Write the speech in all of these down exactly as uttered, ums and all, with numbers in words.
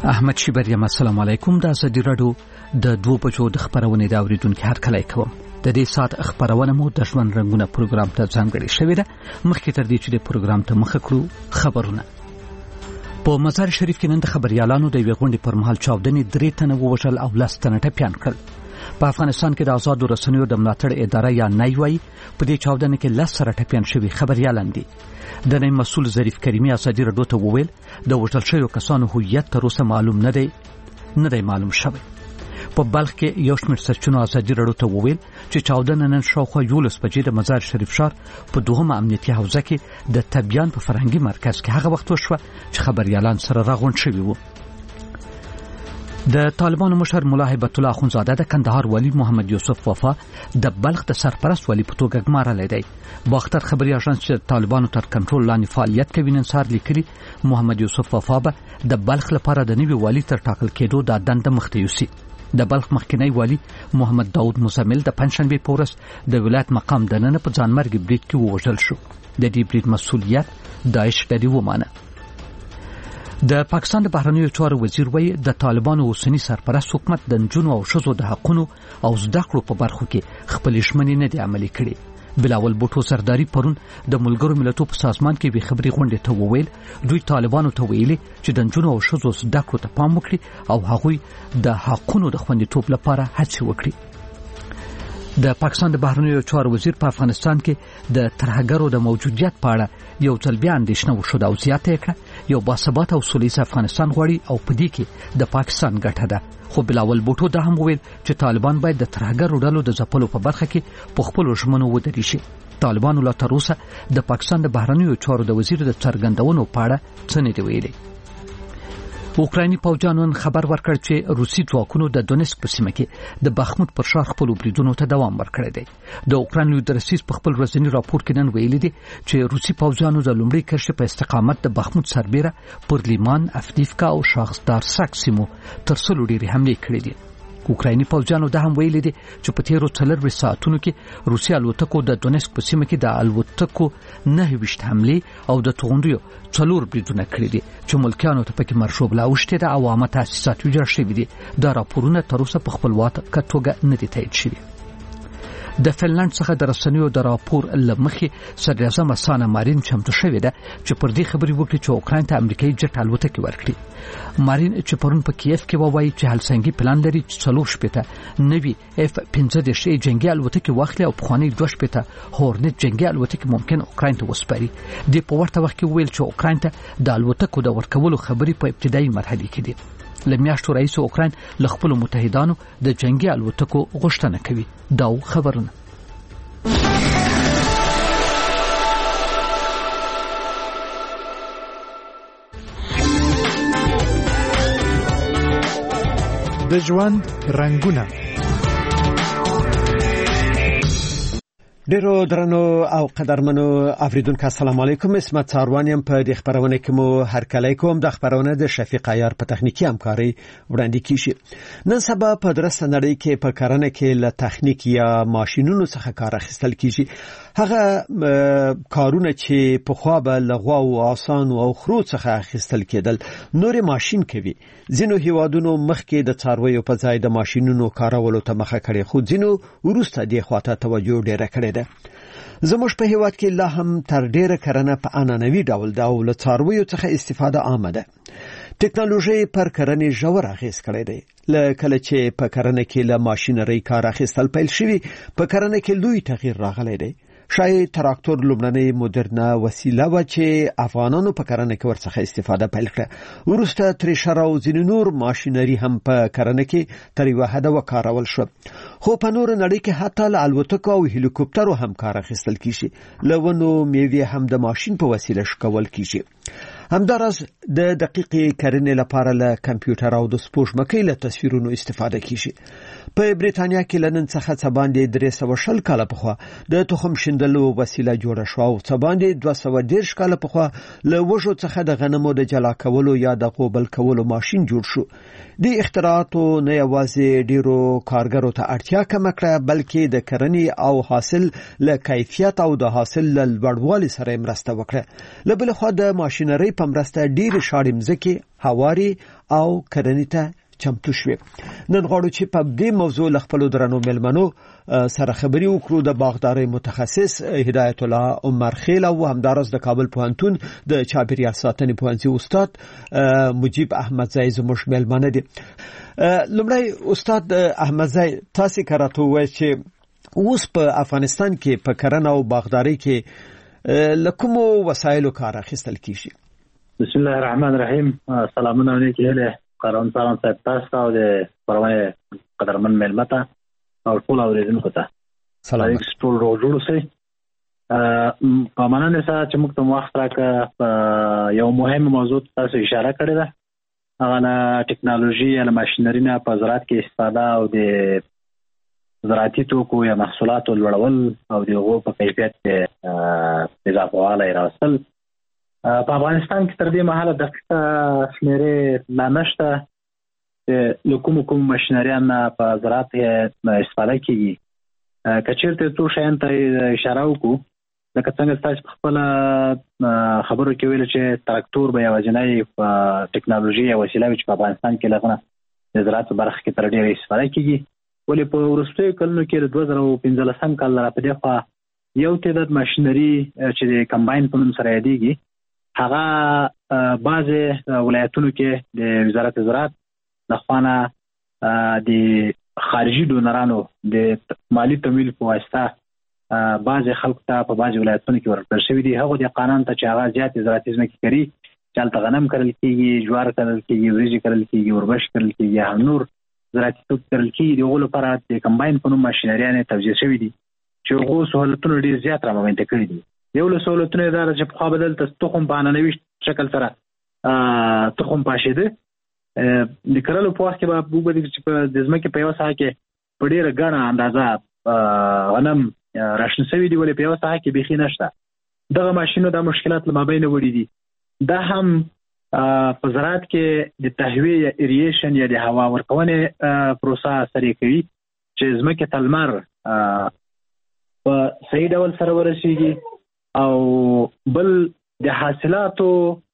احمد شیبریم السلام علیکم. د ازادي رادیو د دوه بجو د خبرونې د اوریدونکو هر کله کوم. د دې سات خبرونه مو د ژوند رنگونه پروګرام ته ځانګړي شوې ده. مخکې تر دې چې د پروګرام ته مخه کړو خبرونه. په مزار شریف کې نن د خبريالانو د یوې غونډې پر مهال چاودنې درې تنه ووژل او لس تنه ټپيان کړل. په افغانستان کې د آزادو رسنیو د ملاتړ اداره یا نایوای په دې چاودنه کې لس سره ټپيان شوي خبريالان دي. د نیم مسؤل ظریف کریمي ازادي رادیو ته وویل د وژل شویو کسانو هویت تر اوسه معلوم نه دی نه دی معلوم شوی. په بلخ کې یو شمېر سرچینو ازادي رادیو ته وویل چې چاودنه نن شاوخوا یولس بجې د مزار شریف ښار په دوهمه امنیتي حوزه کې د تبیان په فرهنګي مرکز کې هغه وخت وشوه چې خبريالان سره راغونډ شوي وو. د طالبانو مشر مولا هیبت الله اخونزاده د کندهار والی محمد یوسف وفا د بلخ د سرپرست والی په توګه ګمارلی دی. باختر خبري اژانس چې طالبانو تر کنټرول لاندې فعالیت کوي نن سهار لیکلي محمد یوسف وفا به د بلخ لپاره د نوي والی تر ټاکل کېدو د دنده مخته یوسي. د بلخ مخکنی والی محمد داود مزمل د پنځشنبې په ورځ د ولایت مقام دننه په ځانمرګي برید کې ووژل شو. د دې برید مسؤلیت داعش لري ومانه. د پاکستان د بهرنیو چارو وزیر وایي د طالبانو اوسنی سرپرست حکومت د نجونو او ښځو د حقونو او زده کړو په برخو کې خپل ژمنې نه دي عملي کړي. بلاول بوټو سرداري پرون د ملګرو ملتونو په سازمان کې به خبري غونډه ته وویل دوی طالبانو ته ویلي چې د نجونو او ښځو زده کړو ته پام وکړي او هغوی د حقونو د خوندیتوب لپاره هڅې وکړي. د پاکستان د بهرنیو چارو وزیر په افغانستان کې د ترهګرو د موجودیت په اړه یو ځل بیا اندېښنه وښوده او زیاته کړه یو باثباته او سولیز افغانستان غواړي او په دې کې د پاکستان ګټه ده. خو بلاول بوټو دا هم وویل چې طالبان باید د ترهګرو ډلو د ځپلو په برخه کې په خپلو ژمنو ودرېږي. طالبانو لا تر اوسه د پاکستان د بهرنیو چارو د وزیر د څرګندونو په اړه څه نه دي ویلي. اوکرایني پوځیانو خبر ورکړ چې روسي ځواکونو د دونیسک په سیمه کې د بخمود پر ښار خپل بریدونو ته دوام ورکړی دی. د اوکراین لوی درسیز په خپل ورځني راپور کې نن ویلي دي چې روسي پوځیانو د لومړي کرښې په استقامت د بخمود سربېره پر لیمان، افدیفکا او شاخسدار سیمو تر سلو ډېرې حملې کړې دي. اوکرایني پوځیانو دا هم ویلي دي چې په تیرو څلورویشت ساعتونو کې روسي الوتکو د دونیسک په سیمه کې د الوتکو نهه ویشت حملې او د توغندیو څلور بریدونه کړي دي چې ملکیانو ته پکې مرشوبله اوښتې ده او عامه تاسیسات ویجاړ شوي دي. دا راپورونه تر اوسه په خپلواکه توګه نه دي تایید شوي. د فنلند څخه د رسنیو د راپور له مخې صدراعظم سانا مارین چمتو شوې ده چې پر دې خبرې وکړي چې اوکراین ته امریکایي جټ الوتکې ورکړي. مارین چې پرون په کیف کې ووایي چې هلسنګي پلان لري چې څلور شپېته نوي اف پنځه دېرش جنګي الوتکې واخلي او پخوانۍ دوه شپېته هورنټ جنګي الوتکې ممکن اوکراین ته وسپاري. دې په ورته وخت کې وویل چې اوکراین ته د الوتکو د ورکولو خبرې په ابتدایي مرحله کې دي. له میاشتو رئیس اوکراین له خپلو متحدانو د جنګي الوتکو غوښتنه کوي. دا خبرونه د ژوند رنگونه. ډیرو درنو او قدرمنو اوریدونکو السلام علیکم. اسمت څاروانیم په دې خبرونه کې مو هر کله کوم. د خبرونه د شفیق عیار په تخنیکی همکاري وړاندې کیږي. نن سبا په درسته نړۍ کې په کرنه کې له تخنیک یا ماشينونو څخه کار اخیستل کیږي. هغه کارونه چې په خوا به لغوا او آسان او خرو څخه اخیستل کېدل نور ماشين کوي. ځینو هیوادونو مخکې د څارویو په ځای د ماشينونو کارولو ته مخه کړې خو ځینو ورسته د خواته توجه ډېره کړې ده. زموږ په هیواد کې لا هم تر ډېره کرنه په عنعنوي ډول ده او له څارویو څخه استفاده عامه ده. ټکنالوژي پر کرنې ژور اغېز کړی دی. له کله چې په کرنه کې له ماشينري کار اخیستل پیل شوی په کرنه کې لوی تغییر راغلی دی. شاید تراکتور لومړنۍ مدرنه وسیله و چې افغانانو په کرنه کې ورڅخه استفاده پیل کړه. وروسته تریشر او ځینې نور ماشينري هم په کرنه کې تر یوه حده وکارول شو. خو په نور نړۍ کې حتی له الوتکو او هلیکوپټرو هم کار اخیستل کیږي. له ونو میوې هم د ماشين په وسیله شکول کیږي. همدارس د دقیقې کرنې لپاره له کمپیوټر او د سپوږمکۍ له تصویرونو استفاده کیږي. په بریتانیا کې لنن څخه څه باندې درې سوه شل کاله پخوا د تخم شیندلو وسیله جوړه شو او څه باندې دوه سوه دېرش کاله پخوا له وږو څخه د غنمو د جلا کولو یا د غوبل کولو ماشين جوړ شو. د اختراعاتو نه یوازې ډیرو کارګرو ته اړتیا کم کړه بلکې د کرنې او حاصل له کیفیت او د حاصل له لوړوالي سره مرسته وکړه. له بل خوا د ماشينري په په مرسته ډېر شاړې مځکې هواري او کرنې ته چمتو شوې. نن غواړو چې په دې موضوع له خپلو درنو مېلمنو سره خبرې وکړو. د باغدارۍ متخصص هدایت الله عمر خیل او همدارس د کابل پوهنتون د چاپیریال ساتنې پوهنځي استاد مجیب احمدزی زموږ مېلمانه دي. لومړی استاد احمدزی، تاسو کراته وایي چې اوس په افغانستان کې په کرنه او باغدارۍ کې لکه وسایلو کار اخیستل کیږي. بسم الله الرحمن الرحیم. سلامونه علیکم قرآن سلام صاحب تاسو او د پرمای قدرمن ملمتا او ټول اوریدونکو ته سلام. ټول روزو سي په ماننه سره چې موږ ته وخت راکړه یو مهم موضوع تاسو اشاره کړې ده، هغه ټکنالوژي یا ماشينري نه په زراعت کې استفاده او د زراعتي توکو یا محصولاتو لوړول او د هغو په کیفیت کې اضافه والی راوستل. په افغانستان کې تر دې مهاله دقیقه شمیرې لا نشته چې له کومو کومو ماشینریانو په زراعت کې استفاده کېږي. که چېرته څو شیانو ته اشاره وکړو، لکه څنګه تاسو په خپله خبرو کې ویل چې تراکتور به یوازینی ټکنالوژي یا وسیله وي چې په افغانستان کې لغونه د زراعت په برخه کې تر ډېره استفاده کېږي. ولې په وروستیو کلونو کې د دوه زره پنځلسم کال را په دې خوا یو تعداد ماشینري چې د کمباین په نوم سره یادېږي، هغه بعضې ولایتونو کې د وزارت زراعت لخوا نه د خارجي ډونرانو د مالي تمویل په واسطه بعضې خلکو ته په بعضې ولایتونو کې ورکړل شوي دي. هغو د قانون ته چې هغه زیاتې زراعتي ځمکې کري، چې هلته غنم کرل کېږي، جوار کرل کېږي، وریجې کرل کېږي، اوربشې کرل کېږي، هم نور زراعتي توکي کرل کېږي، د هغو لپاره د کمباین په نوم ماشینریانې توزیع شوي دي چې هغو سهولتونه ډېر زیات رامنځته کړي دي. یو له سهولتونو یې دا ده چې پخوا به دلته تخم په عنعنوي شکل سره تخم پاشېده. د کرلو په وخت کې به وګورئ چې په د ځمکې په یوه ساحه کې په ډېره ګڼه اندازه غنم راشنه شوي دي، ولې په یوه ساحه کې بیخي نشته. دغه ماشینو دا مشکلات له مابینه وړي دي. دا هم په زراعت کې د تهویې یا ایریشن یا د هوا ورکونې پروسه سریع کوي چې ځمکې ته لمر په صحیح ډول سره ورسېږي، او بل د حاصلاتو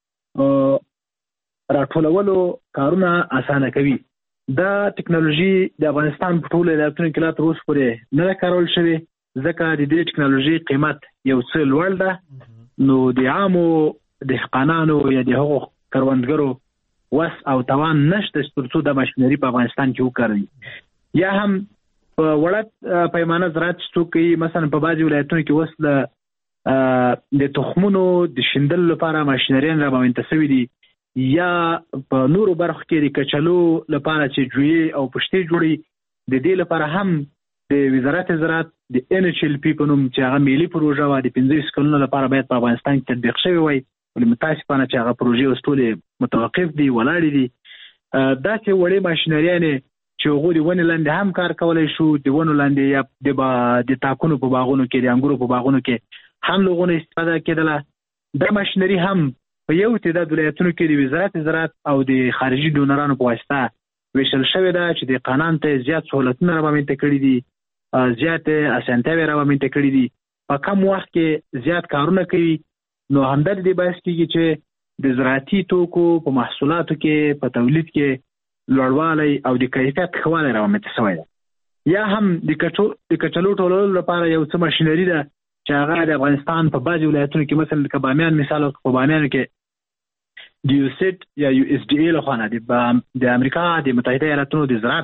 راټولولو کارونه اسانه کوي. دا ټکنالوژي د افغانستان په ټولو ولایتونو کې لا تر اوسه پورې نه ده کارول شوې، ځکه د دې ټکنالوژي قیمت یو څه لوړ ده. نو د عامو دهقانانو یا د هغو کروندګرو وس او توان نشته چې تر څو د ماشینري په افغانستان کې وکاروي. یا هم په وړه پیمانه زراعت چې څوک کوي، مثلا په بعضې ولایتونو کې اوس د تخمونو د شیندلو لپاره ماشینریان رامنځته شوي دي، یا په نورو برخو کې د کچالو لپاره چې جویې او پشتې جوړي، د دې لپاره هم د وزارت زراعت د ان ایچ ال پی په نوم چې هغه ملي پروژه وه، د پنځه کلونو لپاره باید په افغانستان کې تطبیق شوی وای، ولې متاسفانه چې هغه پروژې اوس ټولې متوقف دي، ولاړې دي. داسې وړې ماشینریانې چې هغوی د ونې لاندې هم کار کولی شو، د ونو لاندې یا د تاکونو په باغونو کې، د انګورو په باغونو کې هم لغونه استفاده کېدله. دا ماشینري هم په یو تعداد ولایتونو کې د وزارت زراعت او د خارجي ډونرانو په واسطه ویشل شوې ده چې د قانون ته زیات سهولتونه رامنځته کړي دي، زیات اسانتیاوې رامنځته کړي دي، په کم وخت کې زیات کارونه کوي. نو همدا د دې باعث کېږي چې د زراعتي توکو په محصولاتو کې په تولید کې لوړوالی او د کیفیت ښه والی رامنځته شوی ده. یا هم د کچالو ټولولو لپاره یو څه ماشینري ده چې هغه د افغانستان په بعضې ولایتونو کې، مثلا لکه بامیان مثال، په بامیانو کې د یو سیټ یا یو اس ډي ای لخوا نه د امریکا د متحده ایالاتونو د زراعت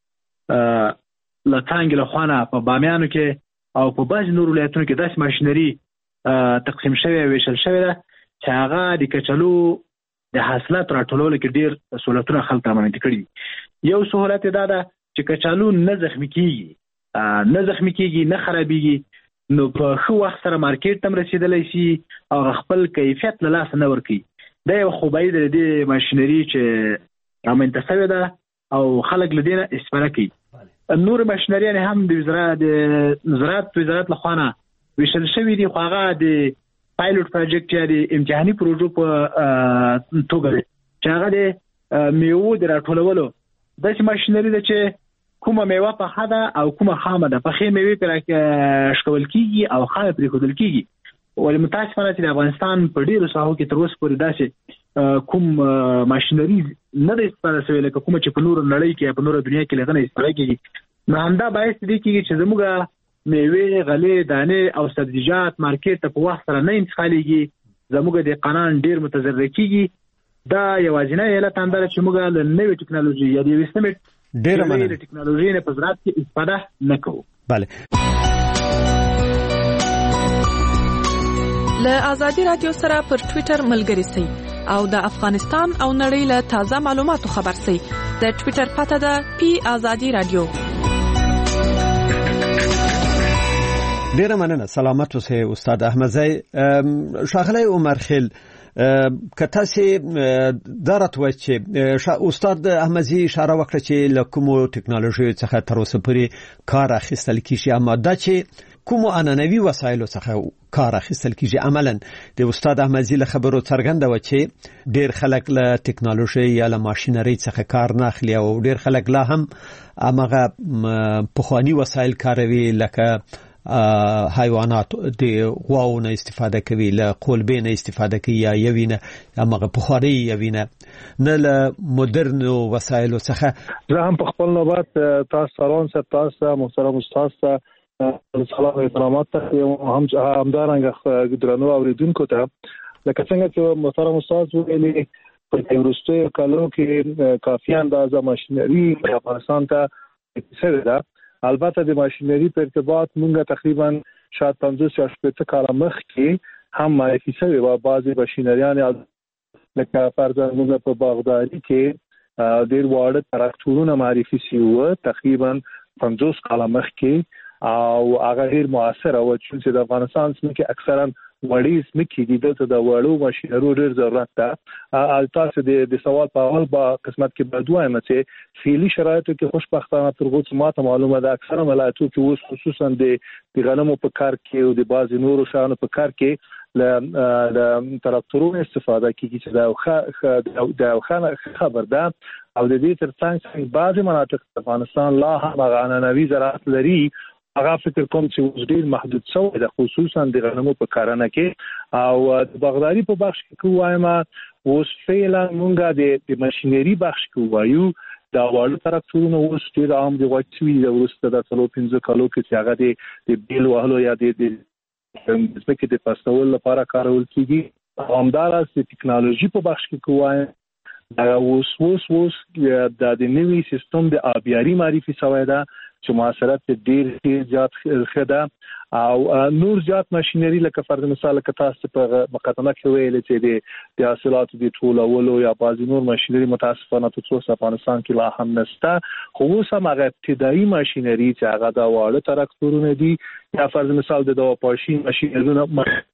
له څانګې لخوا نه په بامیانو کې او په بعضې نورو ولایتونو کې داسې ماشینري تقسیم شوی او ویشل شوی ده چې هغه د کچالو د حاصلاتو راټولولو کې ډېر سهولتونه خلک رامنځته کړي دي. یو سهولت یې دا ده چې کچالو نه زخمي کېږي، نه زخمي کېږي، نه خرابېږي، نو په ښه وخت سره مارکیټ ته هم رسېدلی شي او خپل کیفیت له لاسه نه ورکوي. دا یو خوبایي ده د دې ماشینري چې رامنځته شوې ده او خلک له دې نه استفاده کوي. نورې ماشینریانې هم د زراعت وزارت لخوا نه ویشل شوي دي، خو هغه د پایلوټ پروجیکټ یا د امتحاني پروژو په توګه دی چې هغه د میوو د راټولولو داسې ماشینري ده چې کومه میوه پخه ده او کومه خامه ده، پخې میوې پرې شکول کېږي او خامې پرېښودل کېږي. ولې متاسفانه چې د افغانستان په ډېرو ساحو کې تر اوسه پورې داسې کوم ماشينري نه د استفاده شوی لکه کوم چې په نور نړۍ کې په نور دنیا کې لغنه استفاده کیږي نو همدا باعث دي چې زموږ میوه غلې دانه او سبزیجات مارکیټ ته په وخت سره نه انتقالېږي زموږ د قانون ډیر متضرر کیږي دا یوازینی علت هم ده چې موږ له نوې ټکنالوژي یا د وسمت ډیر مننه ټکنالوژي نه په زراعت کې استفاده نه کوو. بله له آزادي رادیو سره پر ټوئیټر ملګری سئ او د افغانستان او نړۍ له تازه معلوماتو خبر سئ. د ټوئیټر پته ده پی آزادي رادیو. ډیر مننه. سلامت اوسئ استاد احمدزی. شاغلی عمر خیل کته سي درت و چې استاد احمدزی اشاره وکړه چې له کومو ټکنالوژي څخه تر اوسه پورې کار اخیستل کیږي اما دا چې کومو انانوي وسایلو څخه کار اخیستل کیږي. عملاً د استاد احمدزی له خبرو څرګنده و چې ډیر خلک له ټکنالوژي یا له ماشينري څخه کار نه اخلي او ډیر خلک لا هم هغه پخوانی وسایل کاروي لکه حیوانات د غواو نه استفاده کوي له قلبې نه استفاده کوي یا یوینه هغه بخاري یوینه نه له مدرن وسایلو څخه. زه هم په خپل نوبت تاسو سلام سره تاسو محترم استاد ته سلام او احترامات ته هم همدارنګه درنو اوریدونکو ته لکه څنګه چې محترم استاد ویلي په وروستیو کالو کې کافي اندازه ماشينري په افغانستان ته څه ده. البته د ماشينري په ارتباط مونږه تقریبا شاید پنځوس یا شپږ کاله مخکې هم معرفي شوی و. بعضی ماشينریان لکه فرض مونږه په باغداري کې ډیر واړه تراکتورونه معرفي شوی و تقریبا پنځوس کاله مخکې او هغه ډیر موثر او چې د افغانستان څخه اکثرا وړي سمکې دي دلته د وړو ماشينرو ډیر ضرورت ده. تاسو د سوال په اول با قسمت کې بدوایم چې فعلی شرایطو کې خوشبختانه ترغوت ماته معلومه ده اکثره ولایتو کې اوس خصوصا د غنمو په کار کې او د بعض نورو شانو په کار کې ل تراکتورونو استفاده کیږي چې دا د خبر ده او د دې ترڅنګ بعضی مناطق افغانستان لا هم غننوي زراعت لري. هغه فکر کوم چې ډیر محدود شوی د خصوصا د غنمو په کارنه کې او د باغداري په بخش کې وایم اوس فعلا مونږه د ماشينري بخش کې وایو دا وړ تراکتورونو اوس ډیر عام دي وایي د ورسته د څلور پنځه کالو کې چې هغه د بیل وهلو یا د ځمکې د پاستول لپاره کارول کیږي. همدارس د ټکنالوژي په بخش کې وایم دا اوس اوس اوس د نوي سیستم د آبیاري معرفي شوی ده چې موثریت ډیر ډیر زیات خده او نور زیات ماشينري لکه فرض مثال لکه تاسو په مقدمه کې ویل چې د حاصلاتو د ټولولو یا بعضی نور ماشينري متاسفانه په څو افغانستان کې لا هم نشته. خو اوس هم هغه ابتدایي ماشينري چې هغه د واړه تراکتورونه دي یا فرض مثال د دوا پاشي ماشينرونه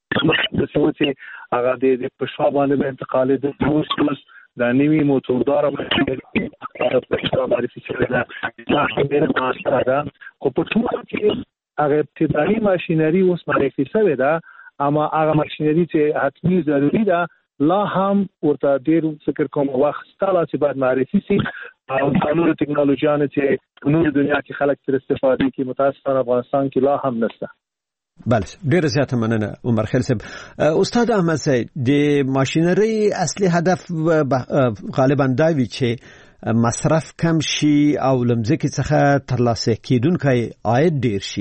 چې هغه د پښوا باندې انتقال د اوس د نوي موټردار ماشينري په معرفي شوی ده دا ډېر ماسره ده. خو په ټول کې هغه ابتدایي ماشينري اوس معرفي شوی ده اما هغه ماشينري چې حتمي ضروري ده لا هم ورته ډېر فکر کوم وخت ستاله چې باید معرفي شي او قانون ټکنالوژیانه چې نور دنیا کې خلک تر استفاده کوي متاسفانه افغانستان کې لا هم نشته. بله ډیر زیاته مننه عمر خیل صاحب. استاد احمدزی د ماشينري اصلي هدف غالبا دا وی چې مصرف کم شي او لمزکه څخه ترلاسه کیدونکای عاید ډیر شي.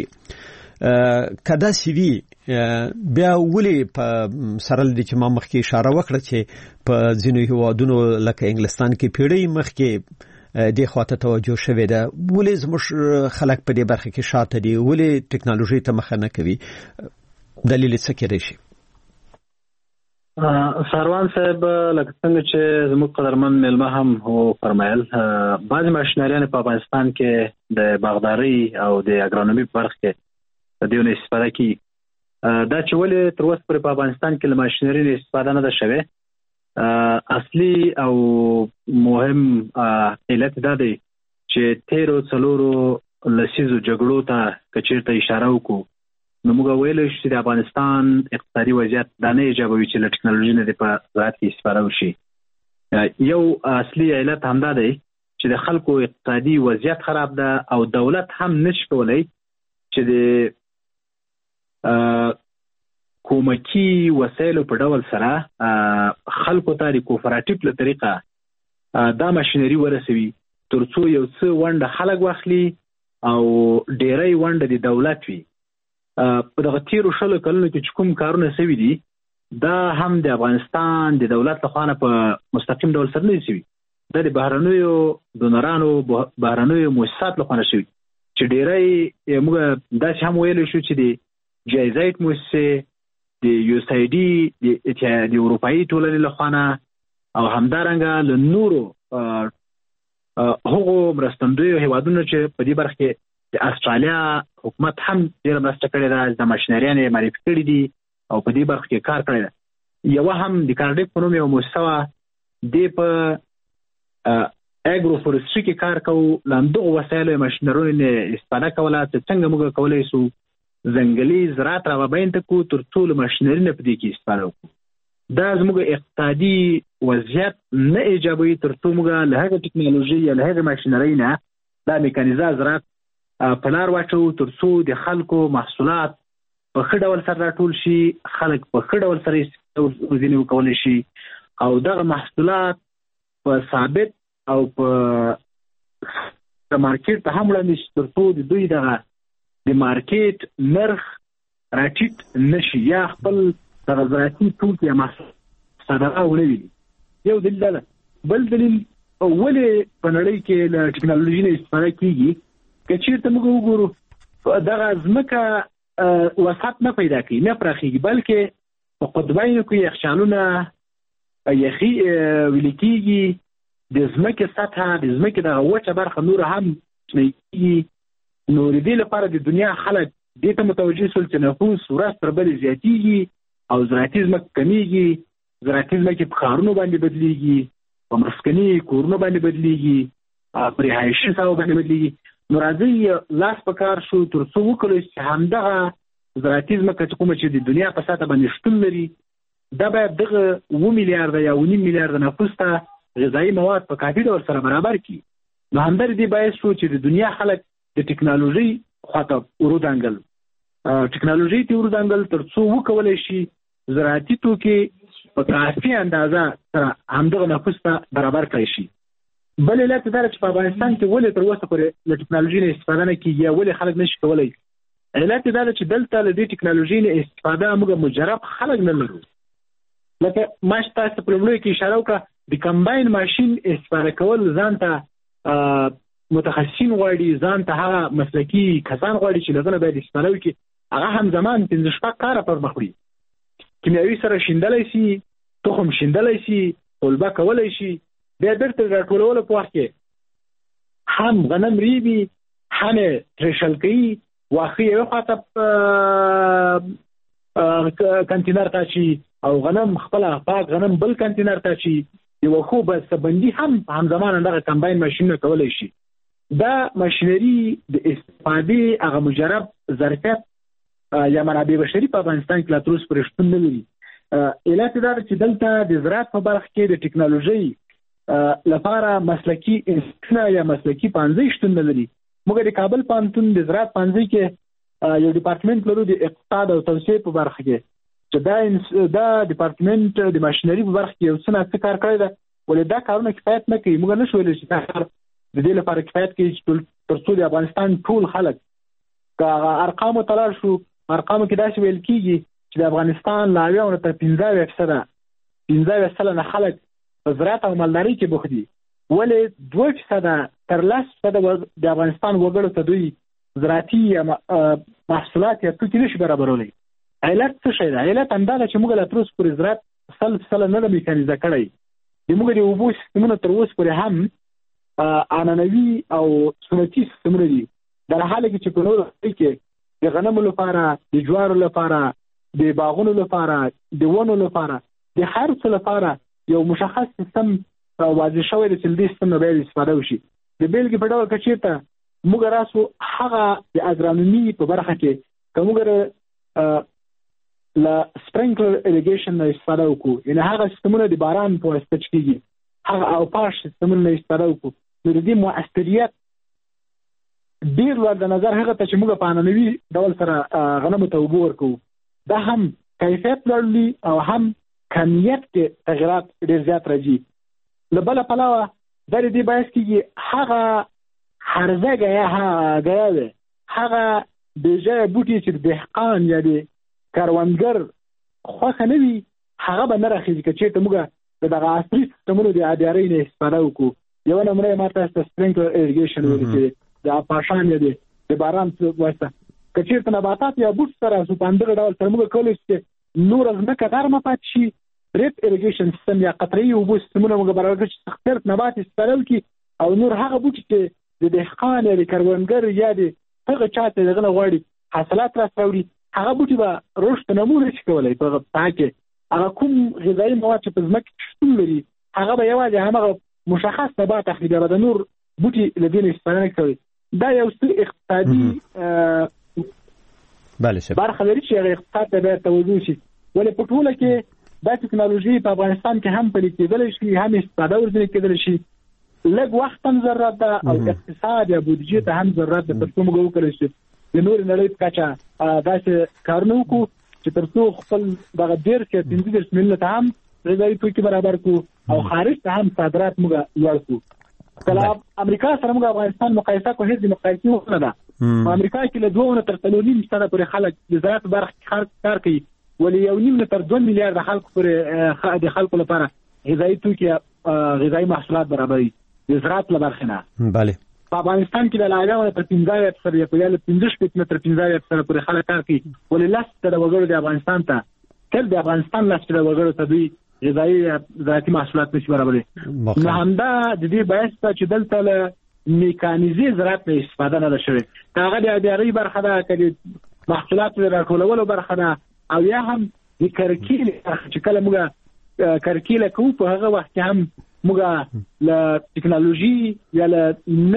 کدا سی وی بیا ولې په سرل د چې ما مخکې اشاره وکړه چې په ځینو هیوادونو لکه انګلستان کې پیړۍ مخکې د خواته توجه شوه ده ولې زموږ خلک په دې برخه کې شاته دي ولې ټکنالوژي ته مخه نه کوي دلیل څه کېدای شي؟ سروان صاحب لکه څنګه چې زموږ قدرمن ملما هم هو فرمایل بعضی ماشينریان په افغانستان کې د باغداري او د اګرونومي په برخه کې د دې استفاده کوي. دا چې ولې تر اوسه په افغانستان کې له ماشينري استفاده نه ده شوه اصلي او مهم علت دا دی چې تیرو څلورو لسیزو جګړو ته کچیرته اشاره وکړو نو موږ ویل چې د افغانستان اقتصادي وضعیت دا نه ایجابوي چې له ټکنالوژي نه د په زراعت کې استفاده وشي. یو اصلي علت همدا دی چې د خلکو اقتصادي وضعیت خراب ده او دولت هم نشي کولای چې د کومکی وسایلو په ډول سره خلکو ته د کوپراتیو په طریقه دا ماشینري ورسوي ترڅو یو څه ونډه خلک واخلي او ډیری ونډه د دولت وي. په دغه تیرو شلو کلونو کې چې کوم کارونه شوي دي دا هم د افغانستان د دولت لخوا نه په مستقیم ډول سره نه شوي، دا د بهرنیو ډونرانو بهرنیو مؤسسات لخوا نه شوي چې ډیری موږ داسې هم ویلی شو چې د جایزایت مؤسسې د یو اس آی ډي د اروپایي ټولنې لخوا نه او همدارنګه له نورو هغو مرستندویو هیوادونو چې په دې برخه کې د استرالیا حکومت هم ډېره مرسته کړې ده، د ماشینریان یې معرفي کړي دي او په دې برخه کې کار کړی ده. یوه هم د کارډیف په نوم یوه مؤسسه وه، دې په اګرو فورستري کې کار کوو، له همدغو وسایلو یې ماشینرونو نه استفاده کوله چې څنګه موږ کولی شو ځنګلي زراعت راوبینده کړو تر څو له ماشینري نه په دې کې استفاده وکړو. دا زموږ اقتصادي وضعیت نه ایجابوي تر څو موږ له هغې ټکنالوژي یا له هغې ماشینرۍ نه دا میکانیزه زراعت په لار واچوو تر څو د خلکو محصولات په ښه ډول سره راټول شي، خلک په ښه ډول سره ځینې وکولی شي او دغه محصولات په ثابت او په مارکیټ ته هم وړاندې شي تر څو د دوی دغه د مارکیټ نرخ راټیټ نه شي یا خپل دغه زراعتي توکي یا محصول صادره ونه وي. یو دلیل دا ده. بل دلیل ولې په نړۍ کې له ټکنالوژي نه استفاده کېږي، که چېرته موږ وګورو دغه ځمکه وسعت نه پیدا کوي، نه پراخېږي، بلکې په قطبینو کې یخچالونه یخي ویلې کېږي، د ځمکې سطحه د ځمکې دغه وچه برخه نور هم شنه کېږي. نو د دې لپاره د دنیا خلک دې ته متوجه شول چې نفوس ورځ تر بلې زیاتېږي او زراعتي ځمکه کمیږي، زراعتي ځمکې په ښارونو باندې بدلېږي، په مسکني کورونو باندې بدلېږي، په رهایشي ساحو باندې بدلېږي. نو راځئ لاس په کار شو تر څو وکړو چې همدغه زراعتي ځمکه چې کومه چې د دنیا په سطحه باندې شتون لري دا باید دغه اوه میلیارده یا اوه نیم میلیارده نفوس ته غذایي مواد په کافي ډول سره برابر کړي. نو همدغه دې باعث شو چې د دنیا خلک د ټکنالوژۍ خواته ورودانګل ټکنالوژۍ ته ورودانګل تر څو وکولی شي زراعتي توکي په کافي اندازه سره همدغه نفوس ته برابر کړی شي. بل علت دا چې په افغانستان کې ولې تر اوسه پورې له ټکنالوژۍ نه استفاده نه کېږي یا ولې خلک نشي کولی، علت دا چې دلته له دې ټکنالوژۍ نه استفاده موږ مجرب خلک نه لرو. لکه ما چې تاسو په لومړیو کې اشاره وکړه د کمباین ماشین استفاده کول ځان ته متخصصین غواړي، ځان ته هغه مسلکي کسان غواړي چې له هغه نه باید استفاده وکړي. هغه همزمان پنځه شپږ کاره پر مخ وړي، کیمیاوي سره شیندلی شي، تخم شیندلی شي، قلبه کولی شي، بیا بیرته راټولولو په وخت کې هم غنم ریبي، هم یې ترېشل کوي، واښه یې یوې خواته کنټینر ته اچي او غنم خپله پاک غنم بل کنټینر ته اچي. د واښو بستهبندي هم همزمان دغه کمباین ماشینونه کولی شي. دا ماشینري د استفادې هغه مجرب ظرفیت یا منابع بشري په افغانستان کې لا تر اوسه پورې شتون نه لري. علت دا ده چې دلته د زراعت په برخه کې د ټکنالوژۍ لپاره مسلکي انسټیټونه یا مسلکي پوهنځي شتون نه لري. موږ د کابل پوهنتون د زراعت پوهنځي کې یو ډپارټمنټ لرو د اقتصاد او توسعې په برخه کې چې دا دا ډپارټمنټ د ماشینري په برخه کې یو څه نه کار کړی ده، ولې دا کارونه کفایت نه کوي. موږ نشو ویلی چې دا کار د دې لپاره کفایت کوي چې تر څو د افغانستان ټول خلک که ارقامو ته لاړ شو، ارقامو کې داسې ویل کېږي چې د افغانستان له اویاو نه تر پنځه اویا فیصده پنځه اویا سلنه خلک په زراعت او مالدارۍ کې بوخت دي، ولې دوه فیصده تر لس فیصده د افغانستان وګړو ته دوی زراعتي محصولات یا توکي نشي برابرولی. علت څه شی ده؟ علت همدا ده چې موږ لا تر اوسه پورې زراعت سل فیصده نه ده میکانیزه کړی. د موږ د اوبو سیستمونه تر اوسه پورې هم عنعنوي او سنتي سیستمونه دي، در حاله کې چې په نورو کې د غنمو لپاره، د جوارو لپاره، د باغونو لپاره، د ونو لپاره، د هر څه لپاره یو مشخص سیستم واضح شوی دی چې د دې سیستم نه باید استفاده وشي. د بیلګې په ډول که چېرته موږ راسو هغه د اګرانومي په برخه کې که موږ له سپرینکلر اریګیشن نه استفاده وکړو، یعنې هغه سیستمونه د باران په واسطه چې کېږي، هغه اوپاش سیستمونه نه استفاده وکړو، نو د دې مؤثریت ډېر لوړ د نظر هغه ته چې موږ په عنعنوي ډول سره غنمو ته اوبه ورکوو، دا هم کیفیت لوړوي او هم کمیت کې تغیرات ډېر زیات راځي. له بله پلوه دا د دې باعث کېږي هغه هرزه یا هغه دی هغه بېځایه بوټي چې د دهقان یا د کروندګر خوښه نه وي هغه به نه راخېږي که چېرته موږ د دغه عصري سیستمونو د آبیارۍ نه استفاده وکړو. یوه نمونه یې ما تاسو ته سپرینکلر اریګیشن ویلي چې د پاشان یا د باران په واسطه که چېرته نباتات یا بوټ سره سو په همدغه ډول سره موږ کولی شو چې نوره ځمکه ګرمه پاتې شي ریپ اریګیشن سیستم یا قطره‌ایي اوبو سیستمونه موږ برابر کړو چې سخترت نبات استفاده وکړي او نور هغه بوټي چې د دهقان یا د کروندګر یا د هغه چا ته دغه نه غواړي حاصلات راسره وړي هغه بوټي به رشد نه نشي کولی په هغه ساحه کې. هغه کوم غذایي مواد چې په ځمکه کې شتون لري هغه به یوازې همغه مشخص نبات اخلي بیا به د نور بوټي له دې نه استفاده نه کوي. دا یو څه اقتصادي برخه لري چې هغه اقتصاد ته باید توجه شي. ولې په ټوله کې دا ټکنالوژي په افغانستان کې هم پلي کېدلی شي هم استفاده ورځنې کېدلی شي. لږ وخت هم ضرورت ده او اقتصاد یا بودیجې ته هم ضرورت ده تر څو موږ وکړی شي د نورې نړۍ په کچه داسې کارونه وکړو چې تر څو خپل دغه دېرش یا پنځه دېرش میلیونه ته هم غذایي توکي برابر کړو او خارج ته هم صادرات موږ لوړ کړو. کله امریکا سره موږ افغانستان مقایسه کوو هېڅ مقایسې ونه ده. په امریکا کې له دوه نه تر څلور نیم سره پورې خلک د زراعت برخه کې کار کوي ولې یو نیم نه تر دوه میلیارډ خلکو پورې د خلکو لپاره غذایي توکي غذایي محصولات برابروي د زراعت له برخې نه. بله په افغانستان کې د لاګاو تر پنځه سره یا په یاله پنځه شپږ متر پنځه سره پورې خلک کار کوي ولې لاس ته د وګړو د افغانستان ته تل د افغانستان لاس ته د وګړو ته دوی غذایي زراعتي محصولات نشي برابروي. نو همدا د دې باعث ته چې دلته له میکانیزي زراعت نه استفاده نه ده شوې. هغه د آبیارۍ برخه ده که د محصولاتو د راټولولو برخه ده او یا هم د کرکیلې برخه چې کله موږ کرکیله کوو په هغه وخت کې هم موږ له ټکنالوژي یا له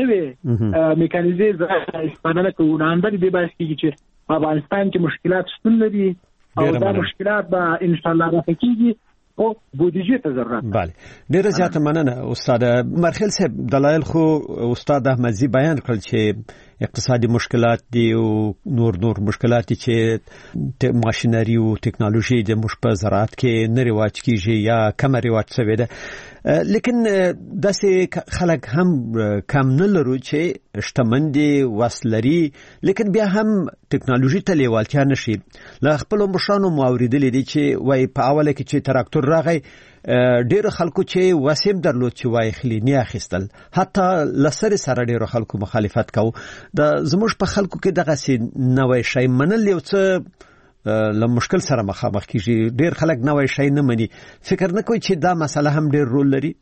نوې میکانیزي زراعت استفاده نه کوو. نو همدا د دې باعث کېږي چې په افغانستان کې مشکلات شتون لري او دا مشکلات به انشاءالله رفع کېږي او بودیجې ته ضرورت. بله ډیره زیاته مننه استاد مرخیل صاحب. دلایل خو استاد احمدزي بیان کړل چې اقتصادي مشکلات دي او نور نور مشکلات دي چې ماشينري او ټکنالوژي د مش په زراعت کې نه رواج کیږي یا کم رواج شوی ده. لیکن داسې خلک هم کم نه لرو چې شتمن دي وسلري لیکن بیا هم ټکنالوژي ته لیوالتیا نشي. له خپل مشرانو مو اوریدلې دي چې وای په اوله کې چې تراکتور راغی ډېر خلکو چې وسیم درلود چې وای خلینی اخیستل حتی لسر سره ډېر خلکو مخالفت کو. د زموږ په خلکو کې دغه سي نوې شی منل یو څه له مشکل سره مخامخ کیږي. ډېر خلک نوې شی نه مني. فکر نه کوي چې دا مسله هم ډېر رول لري؟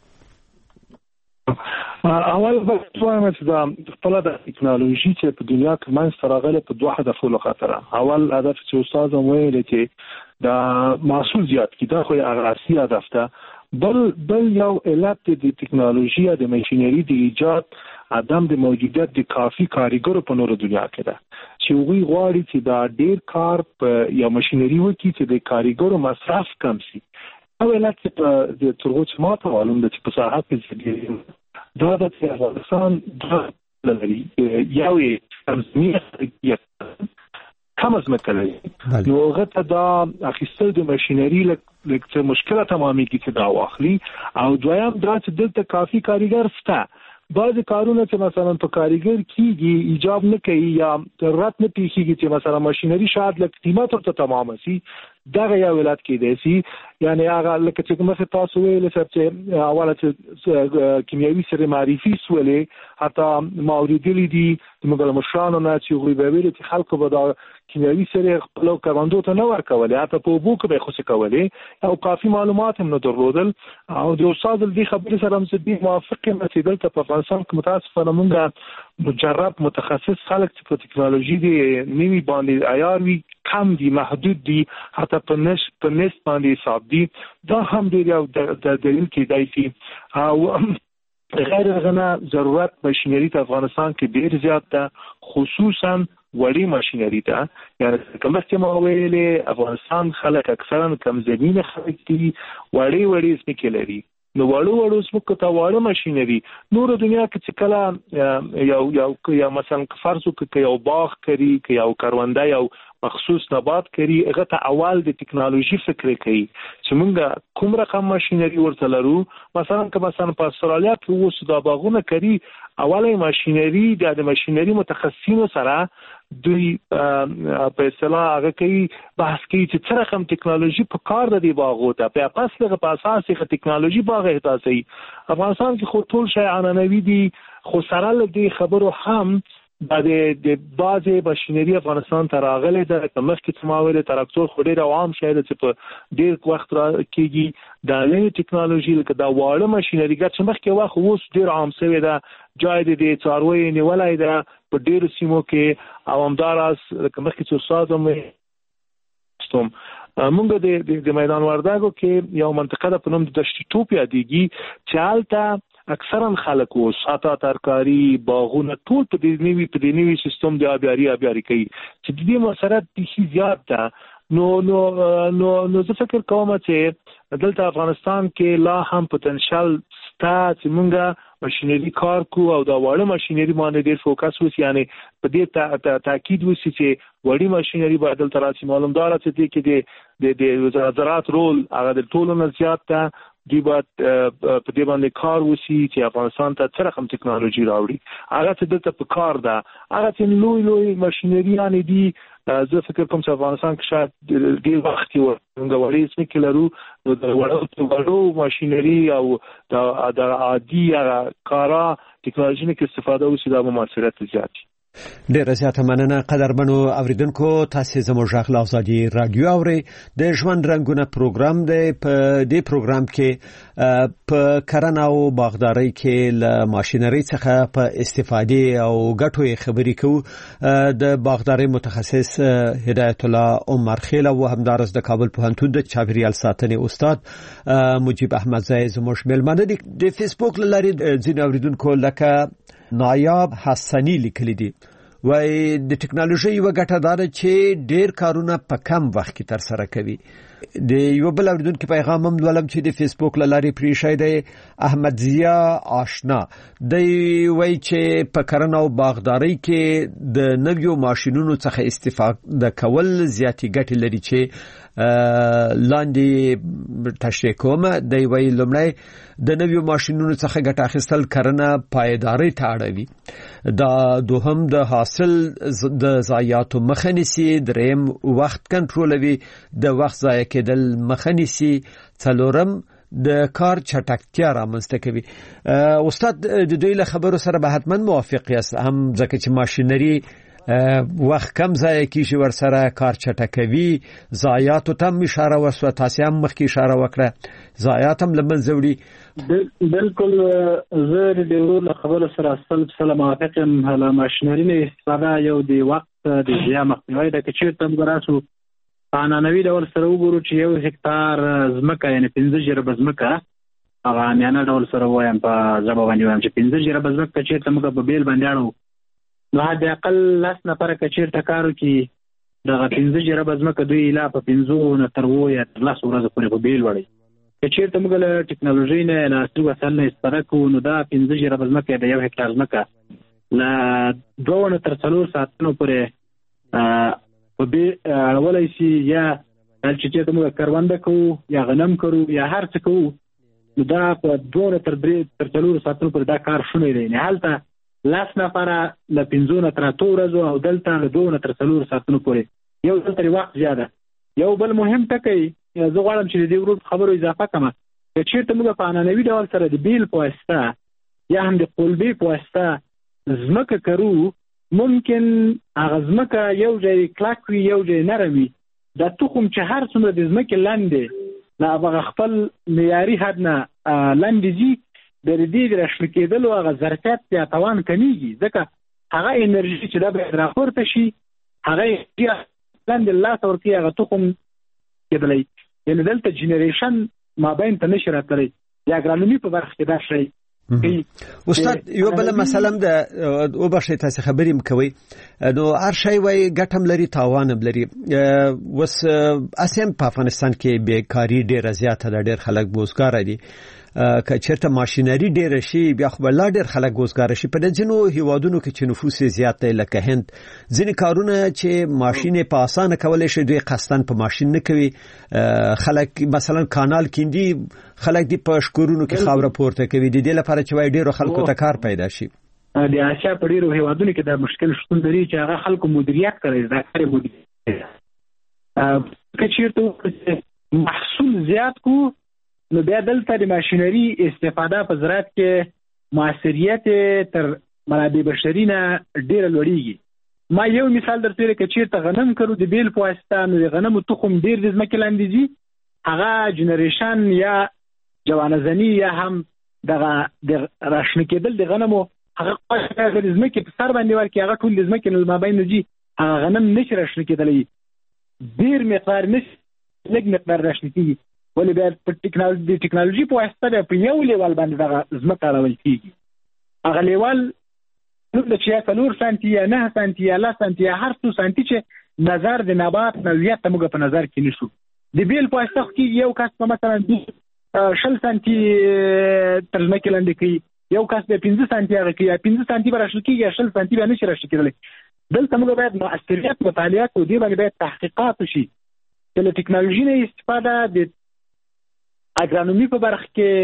اول به وایم چې دا خپل د ټکنالوژي چې په دنیا کې منځ راغله په دوه هدفونو خاطر. اول هدف چې استاد ویل چې دا محصول زیات کی دا خو هغه اصلي هدف ده. بل بل یو علت د ټکنالوژي د ماشينري د ایجاد عدم د موجودیت د کافي کارګرو په نور دنیا کې ده چې وی غواړي چې دا ډیر کار په یا ماشينري وکړي چې د کارګرو مصرف کم شي. او علت چې د ترغوت ماته معلوم ده چې په ساحه کې دا د افغانستان د لري یو تنظیمي کم از مکلي نو غته دا اخیستل د ماشينري لکه مشکله تمامي کې چې دا واخلي. او دویم دا چې دلته کافي کارګر شته. بعض کارونه چې مثلا په کارګر کېږي ایجاب نه کوي یا رات نه پیخیږي چې مثلا ماشينري شاید لکه قیمت ورته تمام شي. دا یو ولادت کې دی سي یعنی هغه لکه چې کومه تاسو ویل چې اوله چې کیمیاوي سره معرفي سولې حتی ماوریدلی دي د موږ مشرانو نه چې غوي به ویل چې خلکو به دا کیمیاوي سره خپل کاروندو ته نه ورکولې حتی په بوک به خو څه کولې او کافي معلومات هم نه درلودل. او د استاد دې خبرې سره هم زه موافق یم چې دلته په افغانستان کې متاسفانه موږ مجرب متخصص خلک چې په ټکنالوژي دی نیوی باندې عیار وي کم دي محدود دي حتی په نش په نس باندې حساب دي. دا هم ډیر یو د دلیل کېدای شي. او غیر غنا ضرورت ماشينري په افغانستان کې ډیر زیات ده خصوصا وړي ماشينري ده. یعنی کومه چې ما ویلې افغانستان خلک اکثرا کم زمينه خلک دي وړي وړي ځمکې لري. نو وړو وړو ځمکو ته وړو ماشينري نور دنیا کې چې کله یو یو یا مثلا فرض وکړي یو باغ کوي که یو کرونده یو مخصوص نبات کری هغه ته اول د ټکنالوژي فکر کوي چې موږ کوم رقم ماشينري ورته لرو. مثلا که مثلا په استرالیا کې اوس د باغونو کری اوله ماشينري د ماشينري متخصصینو سره دوی په اصطلاح هغه کوي بحث کوي چې څه رقم ټکنالوژي په کار د دی باغو ته په پاس له په اساس کې ټکنالوژي باغ احتیاطي. افغانستان کې خو ټول شی عنعنوي دي خو سره له دې خبرو هم د د بازي ماشينري افغانستان ته راغلي د مخکې سماوي تراکتور خو ډیر عام شي چې په ډیر وخت کېږي د نوې ټکنالوژي لکه دا واړه ماشينري چې مخکې وخت اوس ډیر عام شوی دا جای د څاروي نیولای دا په ډیر سیمو کې او همداراز لکه مخکې چې استاد هم ستوم مونږ د د میدان وردګو کې یو منطقه د پنوم د دشت ټوپیا دیږي چې حالت اکثرا خلک او ساته ترکاری باغونه ټول په دې نیوي په دې نیوي سیستم د ابياري ابياري کوي چې د دې مسرت هیڅ زیات ده. نو نو نو نو زه فکر کوم چې دلته افغانستان کې لا هم پوتنشل ستا چې مونږه ماشينري کار کو او دا وړه ماشينري باندې ډېر فوکس وسی یعنی په دې تاکید وسی چې وړي ماشينري بدل تراسي معلومدار چې دې کې د د وزارت رول هغه د ټولو نه زیات ده. دی باید په دې باندې کار وسی چې افغانستان ته څه رقم ټکنالوژي راوړي هغه څه دلته په کار ده. هغه چې لوی لوی ماشينري یعنی دی زه فکر کوم چې افغانستان کې شاید ډیر وخت یو د وړي څه کې لرو نو د وړو ماشينري او د عادي کارا ټکنالوژي کې استفاده وسی د موثریت زیات. ډیره زیاته مننه قدرمنو اوریدونکو. تاسو زموږ غږ له ازادي رادیو اوري د ژوند رنگونه پروګرام دی. په دې پروګرام کې په کرنه او باغداري کې له ماشينري څخه په استفاده او ګټو خبرې کوو. د باغداري متخصص هدایت الله عمر خیل او همدارس د کابل پوهنتون د چاپیریال ساتنې استاد مجيب احمد زای زموږ ملمنه دي. د فیسبوک لاري ځین اوریدونکو لکه نایاب حسنی لیکلی دي وای د ټکنالوژي یو ګټه دار چې ډیر کارونه په کم وخت کې تر سره کوي. د یو بل اوریدونکو پیغام هم ولوم چې د فیسبوک لاري پریښی دی احمد ضیا آشنا دی وای چې په کرنه او باغداري کې د نویو ماشينونو څخه استفاده کول زیاتې ګټې لري چې لاندې تشریح کوم. دی وای لمړی د نویو ماشينونو څخه ګټه اخیستل کرنه پایداري ته اړوي. دا دوهم د حاصل د ضایعاتو مخه نیسي. دریم وخت کنټرولوي د وخت ضایع کېدل مخه نیسي. څلورم د کار چټکتیا رامنځته کوي. استاد د دوی له خبرو سره به حتما موافق یاست هم ځکه چې ماشينري وخت کم ضایع کیږي ور سره کار چټکوي. ضایعات ته اشاره وسو تاسو هم مخکې اشاره وکړه ضایعات هم لمنځه وړي. بالکل زه د ډیرو خبرو سره سلب سلام موافق یم. هله ماشينري نه استفاده یو دی وخت د ضایع مخنیوي د کچیر تم ګراسو قانوني ډول سره وګورو چې یو هکتار ځمکه یعنی پنځه جرب ځمکه هغه میانه ډول سره وایم په ځبا باندې وایم چې پنځه جرب ځمکه چې تمګه په بیل باندې اړو نو د اقل لاس نفر کچیر تکارو کې دغه پنځه جرب ځمکه دوی لا په پنځو نه تر وو یا تر لاس ورځې پورې په بیل وړي. کچیر تمګه له ټکنالوژي نه ناسو وسل نه استفاده کوو نو دا پنځه جرب ځمکه د یو هکتار ځمکه لا دوه نه تر څلور ساعتونو پورې په بي اړولای شي یا چې تمګه کرونده کوو یا غنم کوو یا هر څه کوو نو دا په دوه تر درې تر څلور ساعتونو پورې دا کار شونې دی. نه حالت لاس نفره ل پنځو نه تر اتو ورځو او دلته له دوه نه تر څلور ساعتونو پورې یو دلته وخت زیاده. یو بل مهم ټکی زه غواړم چې د دې خبرو اضافه کړم چې چیرته موږ په انانوي ډول سره د بیل په واسطه یا هم د قلبي په واسطه ځمکه کرو ممکن هغه ځمکه یو ځای کلک وي یو ځای نرم وي. دا تخم چې هر څومره د ځمکې لاندې نه هغه خپل معیاري حد نه لاندې ځي د دې د راشل کېدلو هغه ظرفیت یا توان کمیږي ځکه هغه انرژي چې دا به راپورته شي هغه یې لاندې الله تورکی هغه تخم کېدلی یعنی دلته جنریشن مابین ته نشي راتلی یا اګرانومي په برخه کې دا شی. استاد یو بل مثلا د او بخښه تاسو خبرې مکوي نو هر شی وای ګټم لري تاوان لري. وس اسیم په افغانستان کې بیکاری ډیره زیاته ده ډیر خلک بوزګار دي که چیرته ماشينري ډېر شي بیا خو بل ډېر خلک روزګار شي په ځینو هیوادونو کې چې نفوس زیات دی لکه هند ځینې کارونه چې ماشين په اسانه کولای شي دوی قصدن په ماشين نه کوي خلک مثلا کانال کیندي خلک دی په شکورونو کې خاور پورته کوي د دې لپاره چې وای ډېر خلکو ته کار پیدا شي د آسیا په ډیرو هیوادونو کې دا مشکل شتون لري چې هغه خلکو مدیریت کوي دا کار مدیریت که چیرته محصول زیات کو نو بیا دلته د ماشينري استفاده په زراعت کې موثریت تر منابع بشري نه ډیر لوړیږي ما یو مثال درته لکه چیرته غنم کړو د بیل په واسطه نو د غنمو تخم ډیر د ځمکې لاندې دي هغه جنریشن یا جوانزنی یا هم دغه د راشنه کېدل د غنمو هغه قاعده د ځمکې په سر باندې ورکی هغه ټول د ځمکې نو مابین دي هغه غنم نشي راشنه کېدلی ډیر مقدار نشي لږ مقدار راشنه کېږي ولې بیا په ټیکنالوژي د ټیکنالوژي په واسطه په یو لیول باندې دغه ځمکه راول کېږي هغه لیول نو د چې څلور سانتي یا نه سانتي یا لا سانتي یا هر څو سانتي چې نظر د نبات نوعیت ته موږ په نظر کې نشو د بیل په واسطه کې یو کس په مثلا شل سانتي تر ځمکې لاندې کوي یو کس د پنځه سانتي هغه کوي پنځه سانتي به راشل کېږي شل سانتي به نشي راشل کېدلی دلته موږ باید مؤثریت مطالعات او دې باندې باید تحقیقات وشي چې له ټیکنالوژي نه استفاده د اګرانومي په برخه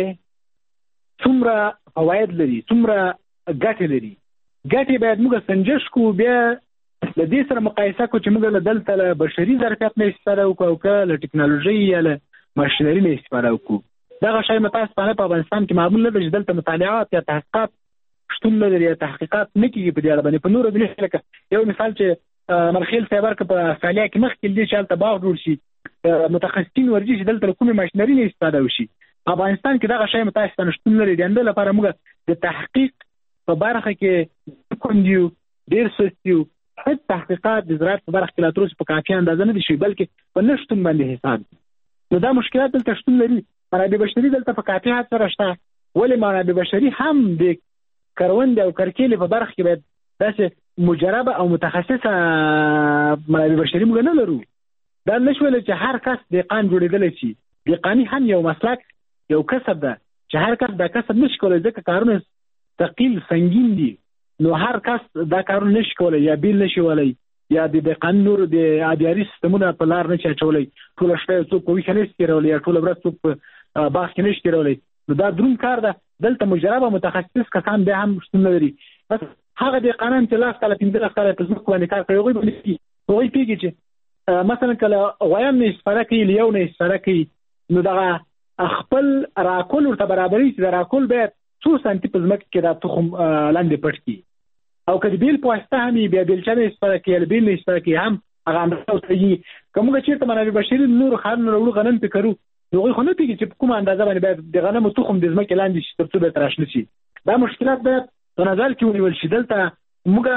کې څومره فواید لري څومره ګټې لري ګټې باید موږ سنجش کو بیا د دې سره مقایسه کو چې موږ له دلته له بشري ظرفیت نه استفاده وکړو او که له ټیکنالوژي یا له ماشینري نه استفاده وکړو دغه شی متاسفانه په افغانستان کې معمول نه دی چې دلته مطالعات یا تحقیقات شتون لري یا تحقیقات نه کېږي په دې اړه باندې په نورو دنیا لکه یو مثال چې مرخیل صاحب ورکه په استرالیا کې مخکې دې چې هلته باغ جوړ شي متخصصین ورځي چې دلته کومې ماشینري نه استفاده وشي افغانستان کې دغه شی متاسفانه شتون لري د دې لپاره موږ د تحقیق په برخه کې کوم دیو ډېر سستیو هیڅ تحقیقات د زراعت په برخه کې لا تر اوسه په کافي اندازه نه دي شوي بلکې په نشتون باندې حساب نو دا مشکلات دلته شتون لري منابع بشري دلته په کافي حد سره شته ولې منابع بشري هم د کروندې او کرکیلې په برخه کې باید داسې مجربه او متخصصه منابع بشري موږ نه لرو دا نشول چې هر کس دهقان جوړېدلی شي دهقاني هم یو مسلک یو کسب ده چې هر کس دا کسب نشي کولی ځکه کارونه ثقیل سنګین دي نو هر کس دا کارونه نشي کولی یا بیل نشي ولی یا د دهقان نور د آبیاري سیستمونه په لار نشي اچولی ټوله شپه څوک په ویښه نشي تېرولی یا ټوله ورځ څوک په باغ کې نشي تېرولی نو دا دروند کار ده دلته مجربه متخصص کسان بیا هم شتون لري بس هغه دهقانان چې لاس کاله پنځه لس کاله په ځمکو باندې کار کوي هغوی باندې هغوی پوهېږي چې مثلا کله غویان نه استفاده کوي له یو نه استفاده کوي نو دغه خپل راکول ورته برابري چې د راکول باید څو سانتي په ځمکه کې دا تخم لاندې پټ کړي او که د بیل په واسطه هم یې بیا بیلچه نه استفاده کوي یا بیل نه استفاده کوي هم هغه اندازه ورته وي که موږ چېرته منابع بشري نورو ښارونو نه وړو غنم پرې کرو نو هغوی خو نه پوهېږي چې په کومه اندازه باندې باید د غنمو تخم د ځمکې لاندې شي تر څو بیا تراشنه شي دا مشکلات باید په نظر کې ونیول شي دلته موږ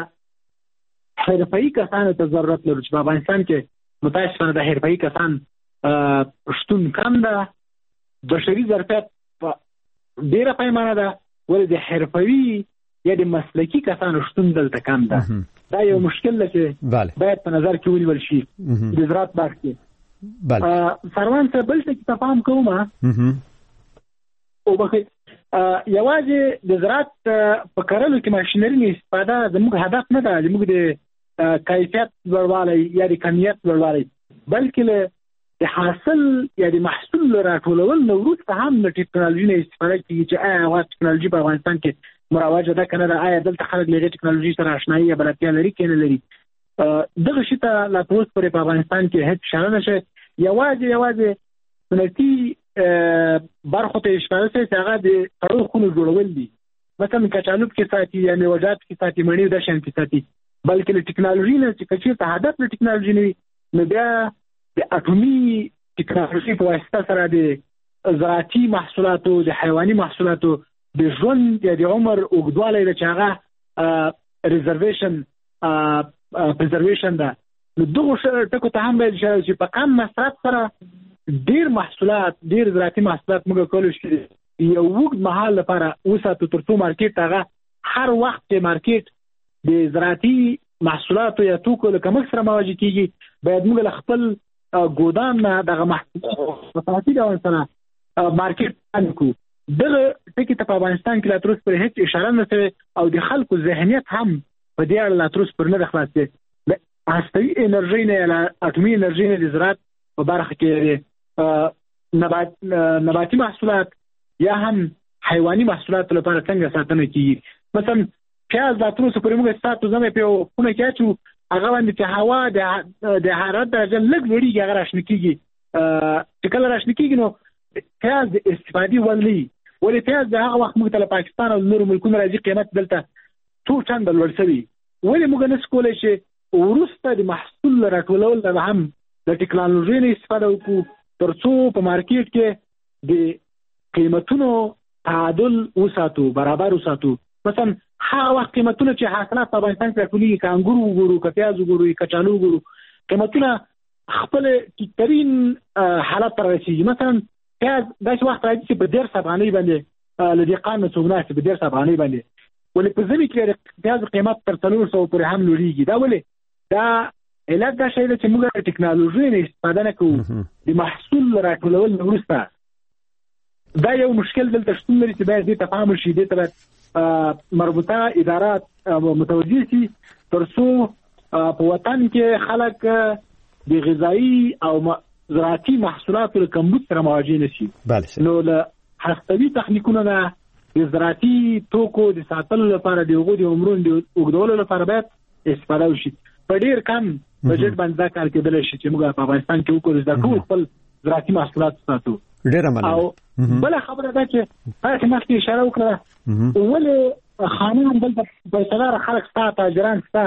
هغه حرفه‌ایي کسانو ته ضرورت لرو چې په افغانستان کې متاسفانه د حرفه‌ایي کسان شتون کم ده بشري ظرفیت په ډېره پیمانه ده ولې د حرفوي یا د مسلکي کسانو شتون دلته کم ده دا یو مشکل ده چې باید په نظر کې ونیول شي د زراعت برخه کې سروان څه بل څه کې تفاهم کوم او بخې یوازې د زراعت په کرلو کې ماشینري نه استفاده زموږ هدف نه ده زموږ د کیفیت لوړوالی یا د کمیت لوړوالی بلکې د حاصل یا د محصول راټولول نه وروسته هم د ټیکنالوژي نه استفاده کېږي چې آیا هغه ټیکنالوژي په افغانستان کې مروجه ده که نه ده آیا دلته خلک له هغې ټیکنالوژي سره اشنایي یا بلدتیا لري که نه لري دغه شي ته لا تر اوسه پورې په افغانستان کې هېڅ اشاره نه شوې یوازې یوازې سنتي برخو ته اشاره شوې چې هغه د سړو خونو جوړول دي مثلا کچالو کې ساتي یا میوه‌جات کې ساتي مڼې دا شیان کې ساتي بلکې له ټیکنالوژي نه چې که چېرته هدف له ټیکنالوژي نه وي نو بیا د اټومي ټیکنالوژي په واسطه سره د زراعتي محصولاتو د حیواني محصولاتو د ژوند یا د عمر اوږدوالی ده چې هغه ریزرویشن پرزرویشن ده نو دغو ټکو ته هم باید اشاره چې په کم مصرف سره ډېر محصولات ډېر زراعتي محصولات موږ کولی شو یو اوږد مهال لپاره وساتو تر څو مارکېټ هغه هر وخت چې مارکېټ د زراعتي محصولاتو یا توکو له کمښت سره مواجه کېږي باید موږ له خپل ګودام نه دغه محصولات په صحتي ډول سره مارکېټ باندې کړو دغه ټکی ته په افغانستان کې لا تر اوسه پورې هیڅ اشاره نه شوې او د خلکو ذهنیت هم په دې اړه لا تر اوسه پورې نه ده خلاص دی. د هستوي انرژۍ نه له اټومي انرژۍ نه د زراعت په برخه کې نبات نباتي محصولات یا هم حیواني محصولات لپاره څنګه ساتنه کیږي. مثلا پیاز لا تر اوسه پورې موږ ساتو زمې په خونه کې اچو هغه باندې چې هوا د د حرارت درجه لږ لوړېږي هغه راشنه کېږي. چې کله راشنه کېږي نو پیاز د استفادې وړ نه وي. ولې پیاز د هغه وخت موږ ته له پاکستان او نورو ملکونو راځي قیمت دلته څو چنده لوړ شوي. ولې موږ نشو کولی چې وروسته د محصول راټولول نه هم د ټکنالوژۍ نه استفاده وکړو تر څو په مارکیټ کې د قیمتونو تعادل وساتو، برابر وساتو. مثلا هغه وخت قیمتونه چې حاصلات په افغانستان کې راټولېږي که انګور وګورو که پیاز وګورو که کچالو وګورو قیمتونه خپل ټیټترین حالت ته رسېږي. مثلا پیاز داسې وخت راځي چې په دېرش افغانۍ باندې له دهقان نه څوک ناست په دېرش افغانۍ باندې. ولې په ژمي کې د پیاز قیمت تر څلور سوو پورې هم لوړېږي. دا ولې دا علت دا شی ده چې موږ د ټکنالوژۍ نه استفاده نه کوو. د محصول راټولول نه وروسته دا یو مشکل دلته شتون لري چې باید دې ته پام وشي. دې ته باید مربوطه ادارات متوجه شي تر څو په وطن کې خلک د غذایی او زراعتي محصولاتو له کمبود سره مواجه نشي. نو له هستوي تخنیکونو نه د زراعتي توکو د ساتلو لپاره د هغو د عمرونو د اوږدولو لپاره باید استفاده وشي. په ډېر کم بجټ باندې دا کار کېدلی شي چې موږ په افغانستان کې وکړو زده کوو خپل زراعتي محصولات ساتو. ډېره مننه. او بله خبره ده چې تاسو مخکې اشاره وکړه ولې خانان دلته پیسه‌دار خلک شته، تاجران شته.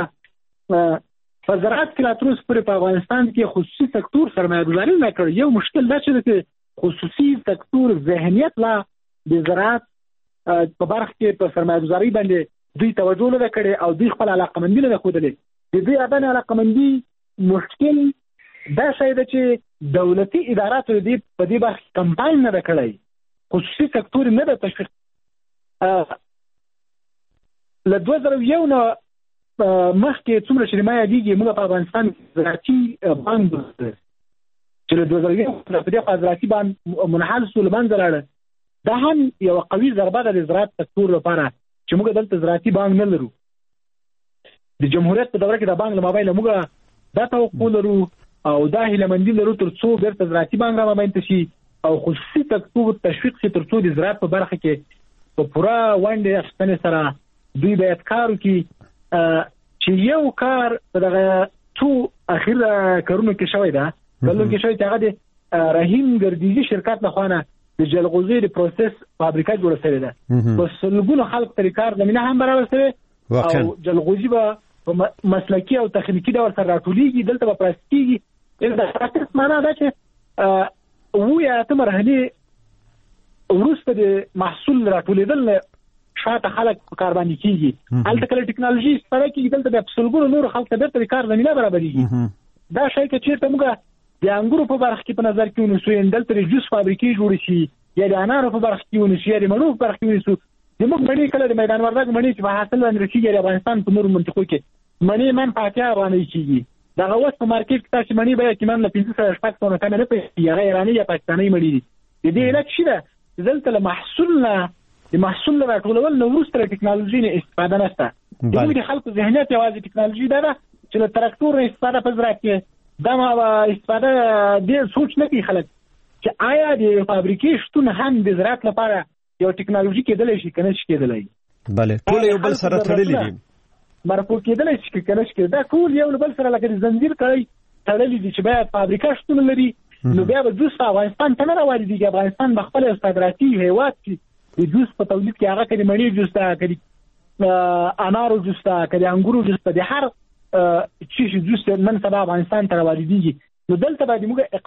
په زراعت کې لا تر اوسه پورې په افغانستان کې خصوصي سکتور سرمایه‌ګذاري نه کړې. یو مشکل دا چې خصوصي سکتور ذهنیت لا د زراعت په برخه کې په سرمایه‌ګذاري باندې دوی توجه نه کړې او دوی خپل علاقمندي نه ښودلې. د دوی عدم علاقمندي مشکل دا شی ده چې دولتي اداراتو دې په دې برخه کمپاین نه کړی، خصوصي سکتور نه د تشویق. له دوه زره یو نه مخکې څومره چې ما یادېږي موږ په افغانستان زراعتي بانک چې له دوه زره یو په دې خوا زراعتي بانک منحل شو له منځه لاړه. دا هم یوه قوي ضربه ده د زراعت سکتور لپاره چې موږ دلته زراعتي بانک نه لرو. د جمهوریت په دوره کې د بانک له مابین موږ دا توقع لرو او دا هیلهمندي لرو تر څو بیرته زراعتي بانک رامنځته شي او خصوصي سکتور تشویق شي تر څو د زراعت په برخه کې په پوره ونډې اخیستنې سره دوی باید کار وکړي. چې یو کار په دغه څو اخیر کارونو کې شوی ده کلون کې شوی چې هغه د رحیم ګردیزي شرکت له خوا نه د جلغوزي د پروسس فابریکه جوړه شوې ده. په سلګونو خلک ترې کار زمینه هم برابر شوې او جلغوزي به په مسلکي او تخنیکي ډول سره راټولېږي. دلته به پرست کېږي. د پروسس معنا دا چې اووه یا اته مرحلې وروسته د محصول راټولېدل نه شاته خلک په کار باندې کېږي. هلته کله ټکنالوژي استفاده کېږي دلته بیا په سلګونو نورو خلکو ته بېرته د کار زمینه برابرېږي. دا شی که چېرته موږ د انګورو په برخه کې په نظر کې ونیسو دلته د جوس فابریکې جوړې شي یا د انارو په برخه کې ونیسو یا د مڼو په برخه کې ونیسو. زموږ مڼې کله د میدان وردګ مڼې چې په حاصل باندې رسېږي د افغانستان په نورو منطقو کې مڼې من په اتیا افغانۍ کېږي. دغه اوس په مارکیټ کې تاسو مڼې بیه قیمت له پنځه سوه شپږ سوه نه کمې نه پیسې هغه ایراني یا پاکستاني مڼې دي. د دې علت څه ده؟ دلته له محصول نه د محصول راټولول نه وروسته د ټکنالوژي نه استفاده نشته. د دې خلکو ذهنیت یوازې ټکنالوژي ده چې له تراکتور نه استفاده په زراعت کې دا ما استفاده ډېر سوچ نه کوي خلک چې آیا د فابریکې شتون هم د زراعت لپاره یو ټکنالوژي کېدلی شي که نه شي کېدلی. بله ټول یو بل سره تړلي دي. مرکو کېدلی شي که نه شي کېدلی. دا ټول یو له بل سره لکه د زنځیر کړی تړلي دي چې باید فابریکه شتون لري نو بیا به جوس په افغانستان ته نه راواردېږي. افغانستان به خپل یو صادراتي هېواد چې د جوس په تولید کې هغه که د مڼې جوس ته که د انارو جوس ته که د انګورو جوس ته د هر چیز جوس نن سبا افغانستان ته راواردېږي. نو دلته باید موږ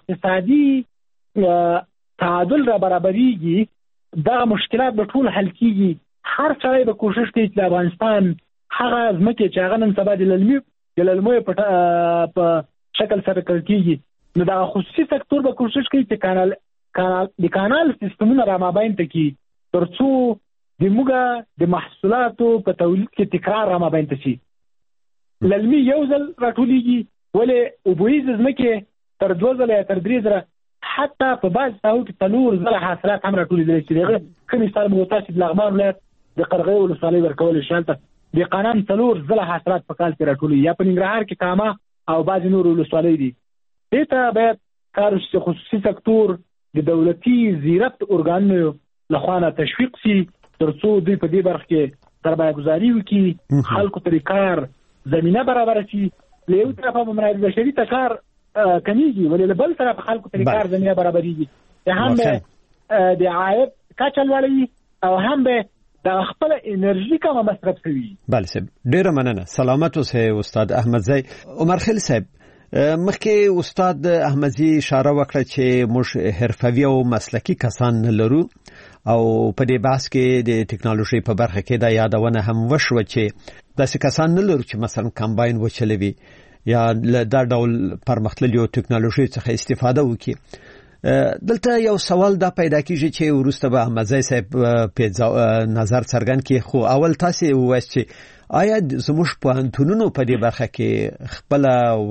اقتصادي تعادل را برابرېږي. دغه مشکلات به ټول حل کېږي. هر سړی به کوشش کوي چې د افغانستان هغه ځمکې چې هغه نن سبا د للمي د للمیو په شکل سره کړل کېږي نو دغه خصوصي سکتور به کوشش کوي چې کانال کانال د کانال سیستمونه را مابین ته کړي تر څو د موږ د محصولاتو په تولید کې تکرار را مابین ته شي. للمي یو ځل راټولېږي ولې اوبویزې ځمکې تر دوه ځله یا تر درې ځله حتی په بعض ساحو کې څلور ځله حاصلات هم راټولېدلی شي. د هغه کوم مثال مو تاسو د لغمان ولایت د قرغې ولسوالۍ ورکول شالته د قانون څلور ځله حاصلات په کال کې راټولي یا په ننګرهار کې کاما او بعض نور ولسوالۍ دي. دې باید کار خصوصي سکتور د دولتي زیرت ارګانونو لخوا تشویق شي ترڅو دوی په دې برخه کې سرمایه گذاري وکړي، خلکو ته کار زمينه برابر شي. له یو طرفه په منابع بشري ته کار کمیږي، ولې بل طرف خلکو ته کار زمينه برابرېږي. هم به د عاید کچه لوړوي او هم به د خپل انرژي کومه مصرف کوي. بله صاحب، ډیره مننه. سلامت اوسئ استاد احمدزی. عمر خیل صاحب، مخکې استاد احمدزی اشاره وکړه چې موږ حرفوي او مسلکی کسان نه لرو او په دې بحث کې د ټکنالوژي په برخه کې دا یادونه هم وشوه چې داسې کسان نه لرو چې مثلا کمباین وچلوي یا دا ډول پرمختللي ټکنالوژي څخه استفاده وکړي. دلته یو سوال دا پیدا کیږي چې ورسته به احمدزی صاحب په نظر څرګند کړي، خو اول تاسو وایي چې آیا زموږ پوهنتونونو په دې برخه کې خپل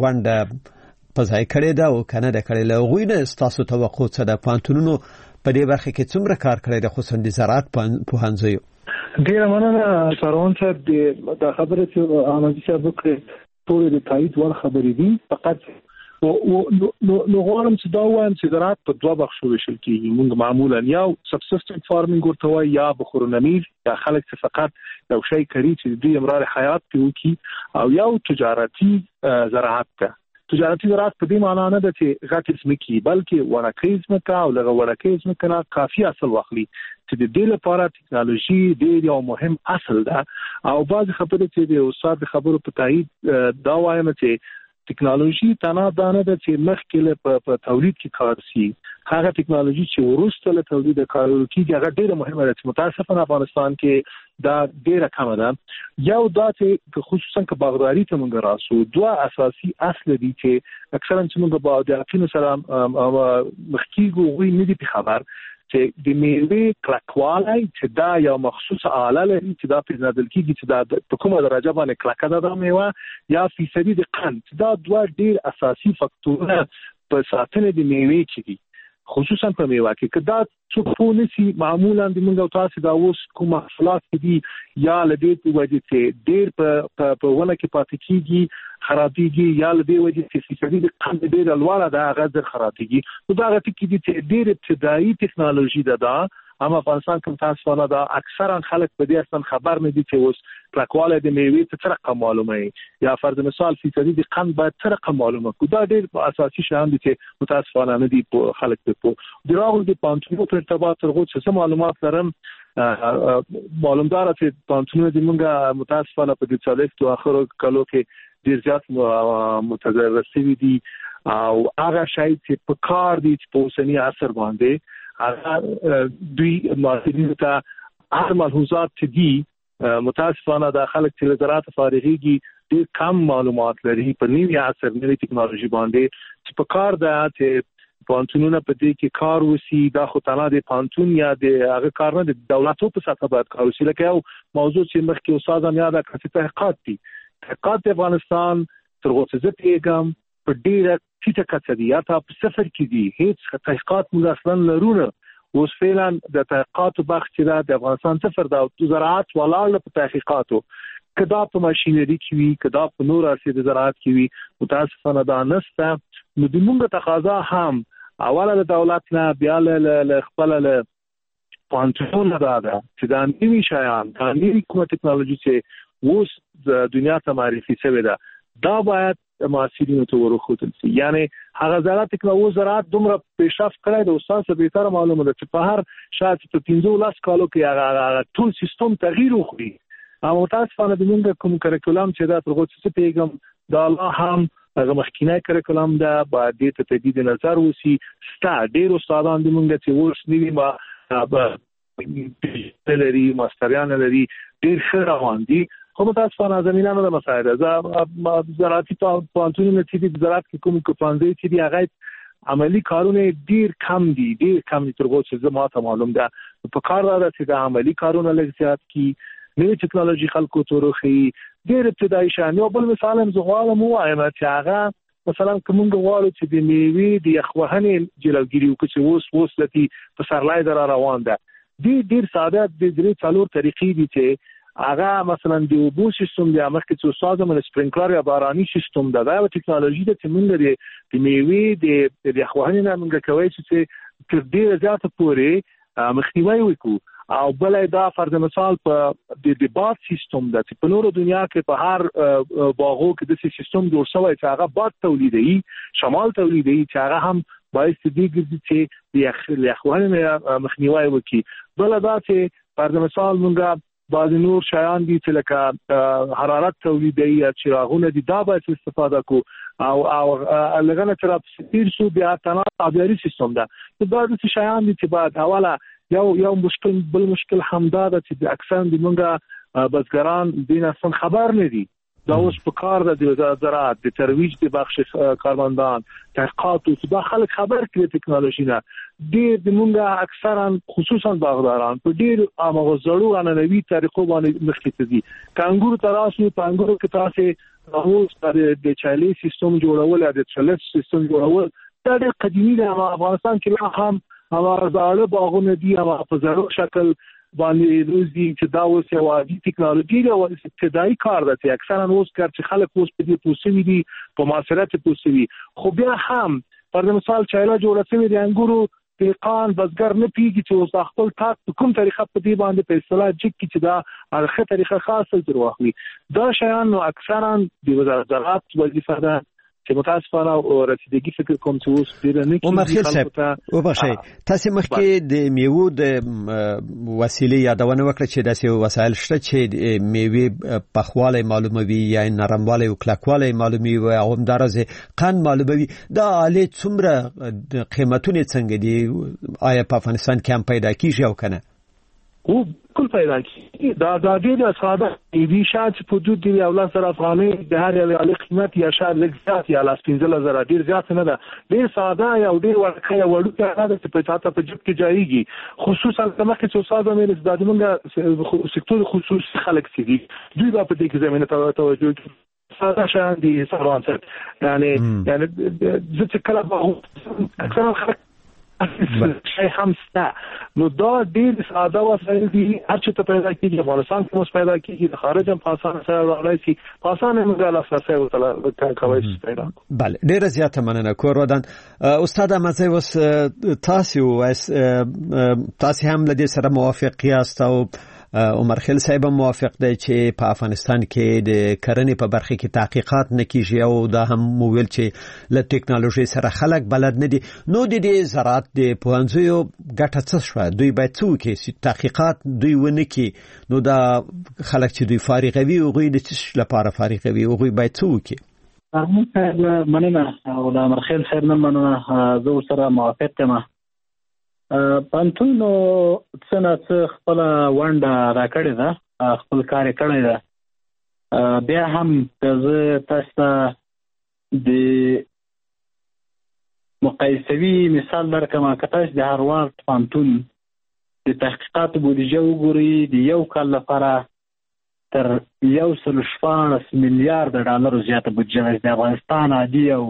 ونډه په ځای کړې ده او کنه ده کړې؟ له غوښنه تاسو توقع څه ده؟ پوهنتونونو په دې برخه کې څومره کار کړی ده، خصوصا د زراعت پوهنځیو؟ ډیره مننه سروان صاحب. د خبره چې احمدزی صاحب وکړه ټول د تایید ور خبرې دي، فقط نو نو غواړم چې دا وایم چې زراعت په دوه بخښو ویشل کېږي. موږ معمولا یو سبسیسټنټ فارمینګ ورته وایي یا بخورنمیر، یا خلک چې فقط یو شی کوي چې د امرار حیات کې وکړي، او یو تجارتي زراعت ده. تجارتي زراعت په دې معنی نه ده چې غټ ځمکې، بلکې ورکه ځمکه او لږه ورکه ځمکه نه کافي اصل واخلي چې د دې لپاره ټکنالوژي ډېر یو مهم اصل ده. او بعض خبرې چې د استاد خبرو په تایید دا وایم چې ټکنالوژي تنها دا نه ده چې مخکې په تولید کې کار شي، هغه ټکنالوژي چې وروسته له تولید کارول کېږي هغه ډېره مهمه ده چې متاسفانه افغانستان کې دا ډېره کمه ده. یو دا چې خصوصا که باغداري ته موږ راسو، دوه اساسي اصل دي چې اکثرا چې موږ با د اقلیم سره مخکېږو هغوی نه دي خبر چې د میوې کلکوالی چې دا یو مخصوص آله لري چې دا پیژندل کېږي چې دا په کومه درجه باندې کلکه ده دا میوه، یا فیصدي د قند. دا دوه ډېر اساسي فکتورونه په ساتنې د میوې کې دي، خصوصا په میوه کې. که دا څوک پوه نشي، معمولا د موږ او تاسو دا اوس کوم محصولات دي یا له دې په وجه چې ډېر په په ونه کې پاتې کېږي خرابېږي، یا له دې وجه چې فیصدي د قند ډېره لوړه ده هغه ډېر خرابېږي. نو دا هغه ټکي دي چې ډېر ابتدایي ټکنالوژي ده. دا هم افغانستان کې تاسو نه دا اکثرا خلک په دې اصلا خبر نه دي چې اوس کلکوالی د میوې څه رقم معلومه یا فرض مثال فیصدي د قند باید څه رقم معلومه کو. دا ډېر اساسي شیان دي چې متاسفانه نه دي په خلک په د راغلو د پانتونو په ارتباط سره څه معلومات لرم. معلومدار چې پانتونو د موږ متاسفانه په دې څلوېښتو اخرو کلو کې ډېر زیات متضرر شوي دي، او هغه شی چې په کار دي چې په اوسني عصر باندې هغه دوی محصلینو ته هر ملحوظات چې دي متاسفانه د خلک چې له زراعت فارغېږي ډېر کم معلومات لري په نوي عصر نوي ټکنالوژي باندې چې په کار ده چې پانتونونه په دې کې کار وسی. دا خو تنها د پانتون یا د هغه کار نه، د دولتو په سطح باید کار وسی. لکه یو موضوع چې مخکې استاد هم یاد کړ، تحقیقات دي. تحقیقات د افغانستان تر اوسه زه پوهېږم په ډېره ټیټه کچه دي، یا تا په صفر کې دي. هیڅ تحقیقات موږ اصلا لرو نه. اوس فعلا د تحقیقاتو بخش چې ده د افغانستان صفر ده، او زراعت ولاړ په تحقیقاتو. که دا په ماشینري کې وي، که دا په نور عرصې د زراعت کې وي، متاسفانه دا نشته. نو د موږ تقاضا هم اوله له دولت نه، بیا له خپله له پوهنتونونو دا ده چې دا نوي شیان، دا نوي کومه ټکنالوژي چې اوس د دنیا ته معرفي شوې ده، دا باید محصلینو ته ورښودل شي. یعنی هغه زراعت ټکنالوژي زراعت دومره پیشرفت کړی د استاد څخه بهتره معلومه ده چې په هر شاید په پنځه کالو کې هغه ټول سیستم تغییر وکړي. اما متاسفانه د موږ کوم کریکولم چې دا تر اوسه څه پیغام دا الله هم هغه مخکینی کریکولم دا باید دې ته تجدید نظر وسی. ستا ډېر استادان د موږ چې اوس نوي ما لري ماستریان لري ډېر ښه روان دي، خو متاسفانه زمینه نه ده مساعده. زراعتي پوهنتونونه چې د زراعت کې کوم پوهنځي چې دي هغه عملی کارونه ډېر کم دي، ډېر کم دي. تر اوسه زه ماته معلوم ده په کار دا ده چې د عملی کارونه لږ زیات کړي، نوې ټکنالوژي خلکو ته ورښيي. ډېر ابتدایي شیان. یو بل مثال هم زه غواړم ووایم چې هغه مثلا که موږ غواړو چې د میوې د یخ وهنې جلوګیري وکړو چې اوس اوس لتي په سرلای در روان ده، ډیر ډیر ساده د درې څلور طریقې دي چې هغه مثلا د اوبو سیستم د امریکا څو سازه من سپرینکلر یا باراني سیستم د دا ټکنالوژي د تمنګ د میوې د د خوانې نه موږ کوي چې تر ډیره زیاته پورې مخنیوي وکړو او بلای دا فرض مثال په د د باد سیستم د په نورو دنیا کې په هر باغو کې د سیستم جوړ شوی چې هغه باد تولیدي شمال تولیدي چې هغه هم باعث دي چې د اخوانو مخنیوي وکړي بل دا چې فرض مثال موږ بعض نور شیان دي چې لکه حرارت تولیدي یا چراغونه دي دا باید استفاده کو او او لګنه چې تیر شو بیا تنه عباري سیستم ده دا د شیان دي چې بعد اوله یو یو مشکل بل مشکل همدا ده چې اکثر د مونږه بزګران دین اصلا خبر نه دي دا اوس په کار د زراعت د ترویج د بخش کارمندان تحقیقات او دا خلک خبر کړي ټکنالوژي نه ډیر د مونږه اکثرا خصوصا باغداران په ډیر امغه زړو اننوي طریقو باندې مخکې دي کانګورو تراسو پانګورو کې تاسو اوس د چالي سیستم جوړول د چلس سیستم جوړول دا د قدیمی د افغانستان کې لا هم هغه باغونه دي هغه په زړو شکل باندې روزي چې دا اوس یو عادي ټکنالوژي ده او ابتدایي کار ده چې اکثرا اوس کار چې خلک اوس په دې پوسوي دي په معاصرت پوسوي خو بیا هم پر مثال چایلا جوړه شوی د انګورو پیقان بزګر نه پیږي چې اوس خپل تاسو کوم طریقه په دې باندې په اصطلاح چې چې دا هغه طریقه خاصه تر واخلي دا شیان نو اکثرا د وزارت زراعت وظیفه ده چې متاسفانه او رسیدګي فکر کوم چې اوس ډیر نه کیږي عمر خیل صاحب او بخښي تاسو مخکې د میوو د وسیلې یادونه وکړه چې داسې وسایل شته چې میوه پخواله معلوموي یا نرمواله او کلکواله معلومي او همدارسه قند معلوموي دا آلې څومره قیمتونه څنګه دي آیا په افغانستان کې هم پیدا کیږي او کنه او کل پیدا کی دا دا ډیره ساده دی شات په حدود دی او لاسره افغاني د هر یو قیمت یا شات لږ یا لاس پنځه زره ډیر زیات نه ده ډیر ساده یا ډیر ورکه یا وړوکه نه ده په تاسو په جيب کې جایږي خصوصا کله چې ساده مې د دمنګ سکتور خصوصي خلک سي دي دوی په دې کې زمينه توجه کوي ساده شان دي سروانسر یعنی یعنی ځکه کله به اکثر خلک شي همستا نو دا ډیر ساده وسایل دي هر څه ته پیدا کیږي افغانستان کې اوس پیدا کیږي د خارج هم په اسانه سره راځي شي په اسانه موږ له اساسه وتل کوي پیدا بله ډیر زیاته مننه کور ودان استاد مزه وس تاسو وس تاسو هم له دې سره موافق یاست او عمر خیل صاحب موافق دی چې په افغانستان کې د کرنې په برخه کې تحقیقات نه کیږي او دا هم مویل چې له ټکنالوژي سره خلک بلد نه دي نو د دې زراعت د پوهنځیو ګټه څه شوه دوی باید څه وکړي تحقیقات دوی ونه کړي نو دا خلک چې دوی فارغوي او غوي د څه لپاره فارغوي او غوي باید څه وکړي مننه او د عمر خیل صاحب نه مننه زه سره موافق یم پانتونو څنګه خپل وانډه راکړی ده خپل کار کړی ده بیا هم زه تاسو د مقایسوي مثال درکم کتاش د هاروارد پانتون د تحقیقات بودیجه وګوري د یو کال لپاره تر یو سل شپږ میلیارډ ډالر زیاته بودیجه د افغانستان عادي او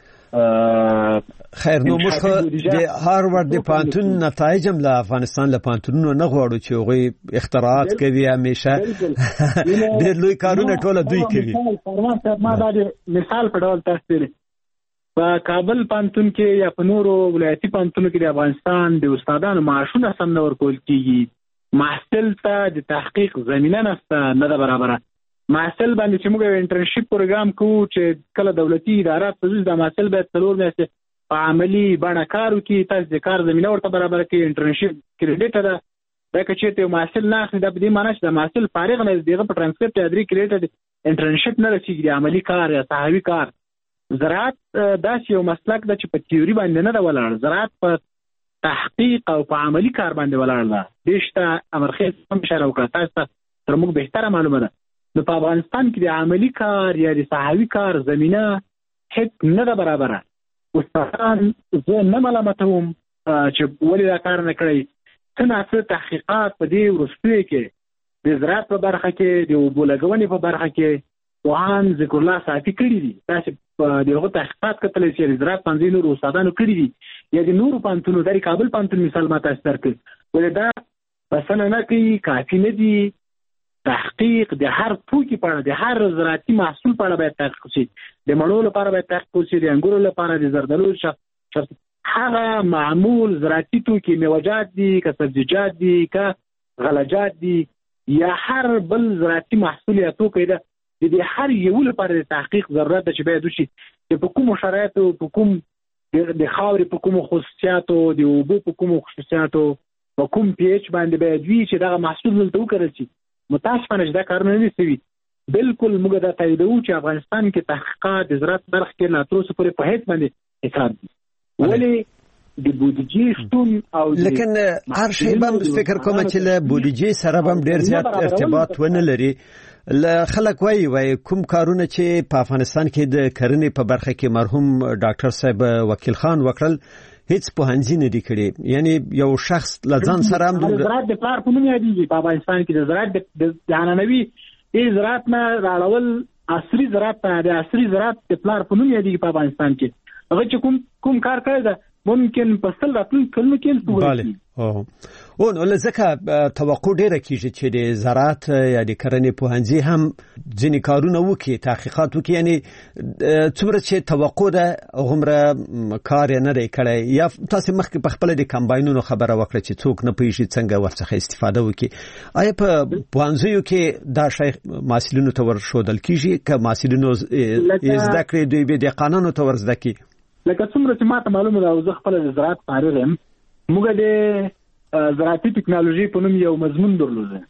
خیر نو موږ د هاروارد د پانتون نتایج هم له افغانستان له پانتونونو نه غواړو چې هغه اختراعات کوي همیشه ډېر لوی کارونه ټول دوی کوي ما دا مثال په ډول تاسو په کابل پانتون کې یا په نورو ولایتي پانتونو کې د افغانستان د استادانو معاشونه سم نه ورکول کیږي محصل ته د تحقیق زمينه نشته نه ده برابره محصل باندې چې موږ انټرنشپ پروګرام کوو چې کله دولتي ادارات په د محصل باید څلور میاشتې په عملی باندې کار وکړي تاسو د کار زمينه ورته برابر کړئ انټرنشپ کریډټ ده دا چې ته محصل نه اخلي د دې معنی چې د محصل فارغ نه دیغه په ترانسکرپټ ادري کریډټ انټرنشپ نه رسیږي د عملی کار یا صحوي کار زراعت داسې یو مسلک ده چې په تیوري باندې نه دا ولاړ زراعت په تحقیق او په عملی کار باندې ولاړ ده دشته امرخیز هم اشاره وکړه تاسو تر موږ بهتره معلومه ده نو په افغانستان کې د عملی کار یا د صحوي کار زمينه هیڅ نه ده برابره استادان زه نه ملامتوم چې ولې دا کار نه کړی څنګه تحقیقات په دې وروستیو کې د زراعت په برخه کې د اوبو لګونې په برخه کې وان ذکر الله صافي کړی دي تاسو په دغه تحقیقات کتلې چې زراعت پنځه نور استادانو کړی دي یا د نورو پانتونو د کابل پانتون مثال ما تاسو درکړ ولې دا بسنه نه کوي، کافي نه دي. تحقیق د هر توکي په اړه، د هر زراعتي محصول په اړه باید تحقیق وشي. د مڼو لپاره باید تحقیق وشي، د انګورو لپاره، د زردالو شخص هغه معمول زراعتي توکي، میوه‌جات دي که سبزیجات دي که غلجات دي یا هر بل زراعتي محصول یا توکی ده، د دې هر یو لپاره د تحقیق ضرورت ده چې باید وشي. د په کومو شرایطو، په کوم د خاورې په کومو خصوصیاتو، د اوبو په کومو خصوصیاتو، په کوم پی ایچ باندې باید وي چې دغه محصول دلته وکرل شي. متاسفانه چې دا کارونه نه شوي. بالکل موږ دا تاییدوو چې افغانستان کې تحقیقات د زراعت برخه کې لا تر اوسه پورې په هیڅ باندې حساب دي. ولې د بودیجې شتون او لیکن هر شی به فکر کوم چې له بودیجې سره هم ډیر زیات ارتباط ونه لري. ل خلک وایي وایي کوم کارونه چې په افغانستان کې د کرنې په برخه کې مرحوم ډاکټر صاحب وکیل خان وکړل هیڅ پوهنځي نه دی کړی. یعنی یو شخص لزان سره هم د زراعت د پلار په نوم یادېږي په افغانستان کې. د زراعت د عنعنوي ای زراعت نه راړول عصري زراعت ته، د عصري زراعت د پلار په نوم یادېږي په افغانستان کې. هغه چې کوم کوم کار کړی ده ممکن په سل راتلونکو کلونو کې بله او او نو لکه توقع ډیره کیږي چې د زراعت یا د کرنې پوهنځي هم ځینې کارونه وکړي، تحقیقات وکړي. یعنی څومره چې توقع ده هغومره کار یې نه دی کړی. یا تاسو مخکې په خپله د کمباینونو خبره وکړه چې څوک نه پوهېږي څنګه ورڅخه استفاده وکړي. آیا په پوهنځیو کې دا شی محصلینو ته ورښودل کیږي که محصلینو زده کړې دوی به دهقانانو ته ورزده کړي؟ لکه څومره چې ماته معلومه ده، زه خپله د زراعت فارغ یم. موږ د زراعتي ټکنالوژي په نوم یو مضمون درلوده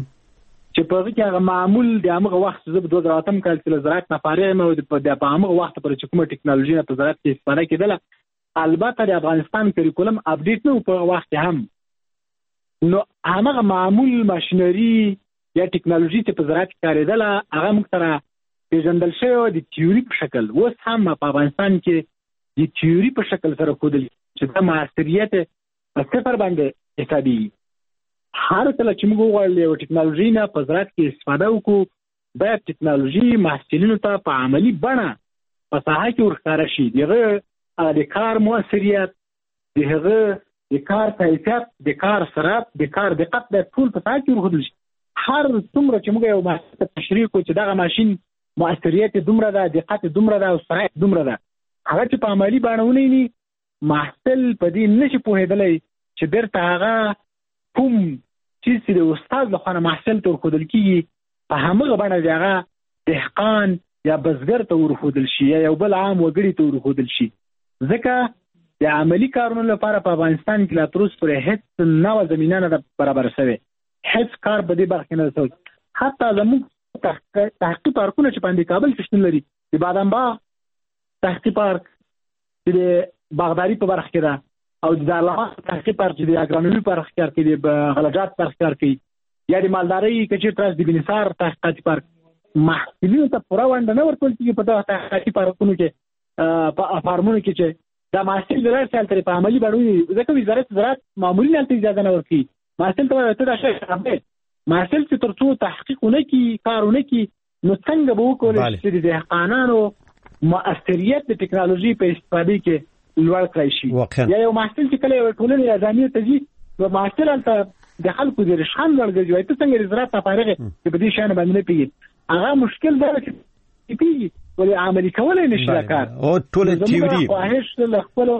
چې په هغه کې هغه معمول د هغه وخت زه په دوه زره اتم کال کې له زراعت نه فارغ یم او د په هغه وخت پر چې کومه ټکنالوژي نه په زراعت کې استفاده کېدله. البته د افغانستان کریکولم اپډیټ نه و په هغه وخت هم. نو هغه معمول ماشینري یا ټکنالوژي چې په زراعت کې کارېدله هغه موږ سره پیژندل شوی د تیوري په شکل. اوس هم په افغانستان کې د تیوري په شکل سره ښودل چې دا معاصریت په صفر باندې حسابي. هر کله چې موږ وغواړو یو ټکنالوژي نه په زراعت کې استفاده وکړو، باید ټکنالوژي محصلینو ته په عملي بڼه په ساحه کې ورښکاره شي. دغه د کار مؤثریت، د هغه د کار کیفیت، د کار سرعت، د کار دقت باید ټول په ساحه کې ورښودل شي. هر څومره چې موږ یو محصل ته تشریح کړو چې دغه ماشین مؤثریت دومره ده، دقت دومره ده او سرعت دومره ده، هغه چې په عملي بڼه ونیسي، محصل په دې نشي پوهېدلی چې بیرته هغه کوم چیز چې د استاد لخوا نه محصل ته ورښودل کېږي په همغه بڼه د هغه دهقان یا بزګر ته ورښودل شي یا یو بل عام وګړي ته ورښودل شي. ځکه د عملي کارونو لپاره په افغانستان کې لا تر اوسه پورې هېڅ نوه زمینه نه ده برابره شوې. هېڅ کار په دې برخه کې نه ده شوی. حتی زموږ تحقیقي پارکونه چې په همدې کابل کې شتون لري، د بادام باغ تحقیقي پارک چې د باغداري په برخه کې ده او د دارالعمان تحقیقي پارک چې د اګرانومي په برخه کې کار کوي، د غلجات په برخه کې کار کوي، یا د مالدارۍ که چېرته راشي د بنسار تحقیقاتي پارک. محصلینو ته پوره ونډه نه ورکول کېږي په دغه تحقیقاتي پارکونو کې، په فارمونو کې چې دا محصل د راشي هلته په عملي بڼه وي. ځکه وزارت زراعت معمولي هلته اجازه نه ورکوي. محصل ته وایي ته دا شی خراب دی. محصل چې تر څو تحقیق ونه کړي، کار ونه کړي، نو څنګه به وکولی شي چې د دهقانانو مؤثریت د ټکنالوژي په استفاده کې لوړ کړی شي. یا یو محصل چې کله یو ټولنې یا جامعې ته ځي، نو محصل هلته د خلکو د رشخان لوړ ګرځي، وایي ته څنګه د زراعت نه فارغ یې چې په دې شیانو باندې نه پوهېږي. هغه مشکل دا ده چې پوهېږي ولې عملي کولی نه شي دا کار. او ټوله تیوري خواهش له خپلو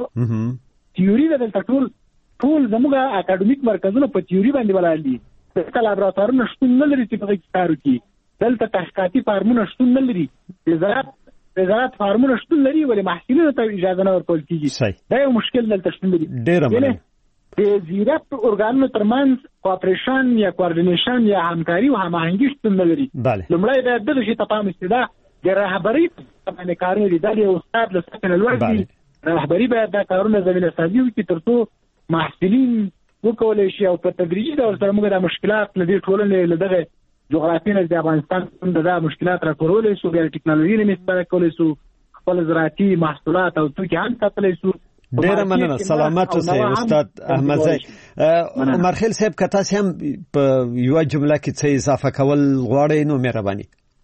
تیوري ده دلته ټول ټول زموږ اکاډمیک مرکزونه په تیوري باندې ولاړ دي. دلته لابراتوارونه شتون نه لري چې په هغې کې کار وکړي. دلته تحقیقاتي فارمونه شتون نه لري. د زراعت د زراعت فارمونه شتون لري ولې محصلینو ته اجازه نه ورکول کېږي. دا یو مشکل دلته شتون لري. ډېره مننه. د زیرات ارګانونو ترمنځ کوآپریشن یا کوارډینیشن یا همکاري او هماهنګي شتون نه لري. لومړی باید دغه شي ته پام وشي. دا د رهبرۍ باندې کارونه دي. دا د یو استاد له سطحې نه لوړ دي. رهبري باید دا کارونه زمینه سازي وکړي تر څو محصلین وکولی شي او په تدریجي ډول سره موږ د مشکلات له دې ټولنې له دغه جغرافیې نه د افغانستان د مشکلات راټولولی شو، بیا د ټکنالوژي نه استفاده کولی شو، خپل زراعتي محصولات او توکي هم ساتلی شو. ډېره مننه. سلامت اوسئ استاد احمدزی. عمرخیل صاحب که تاسې هم په یوه جمله کې څه اضافه کول غواړئ نو مهرباني.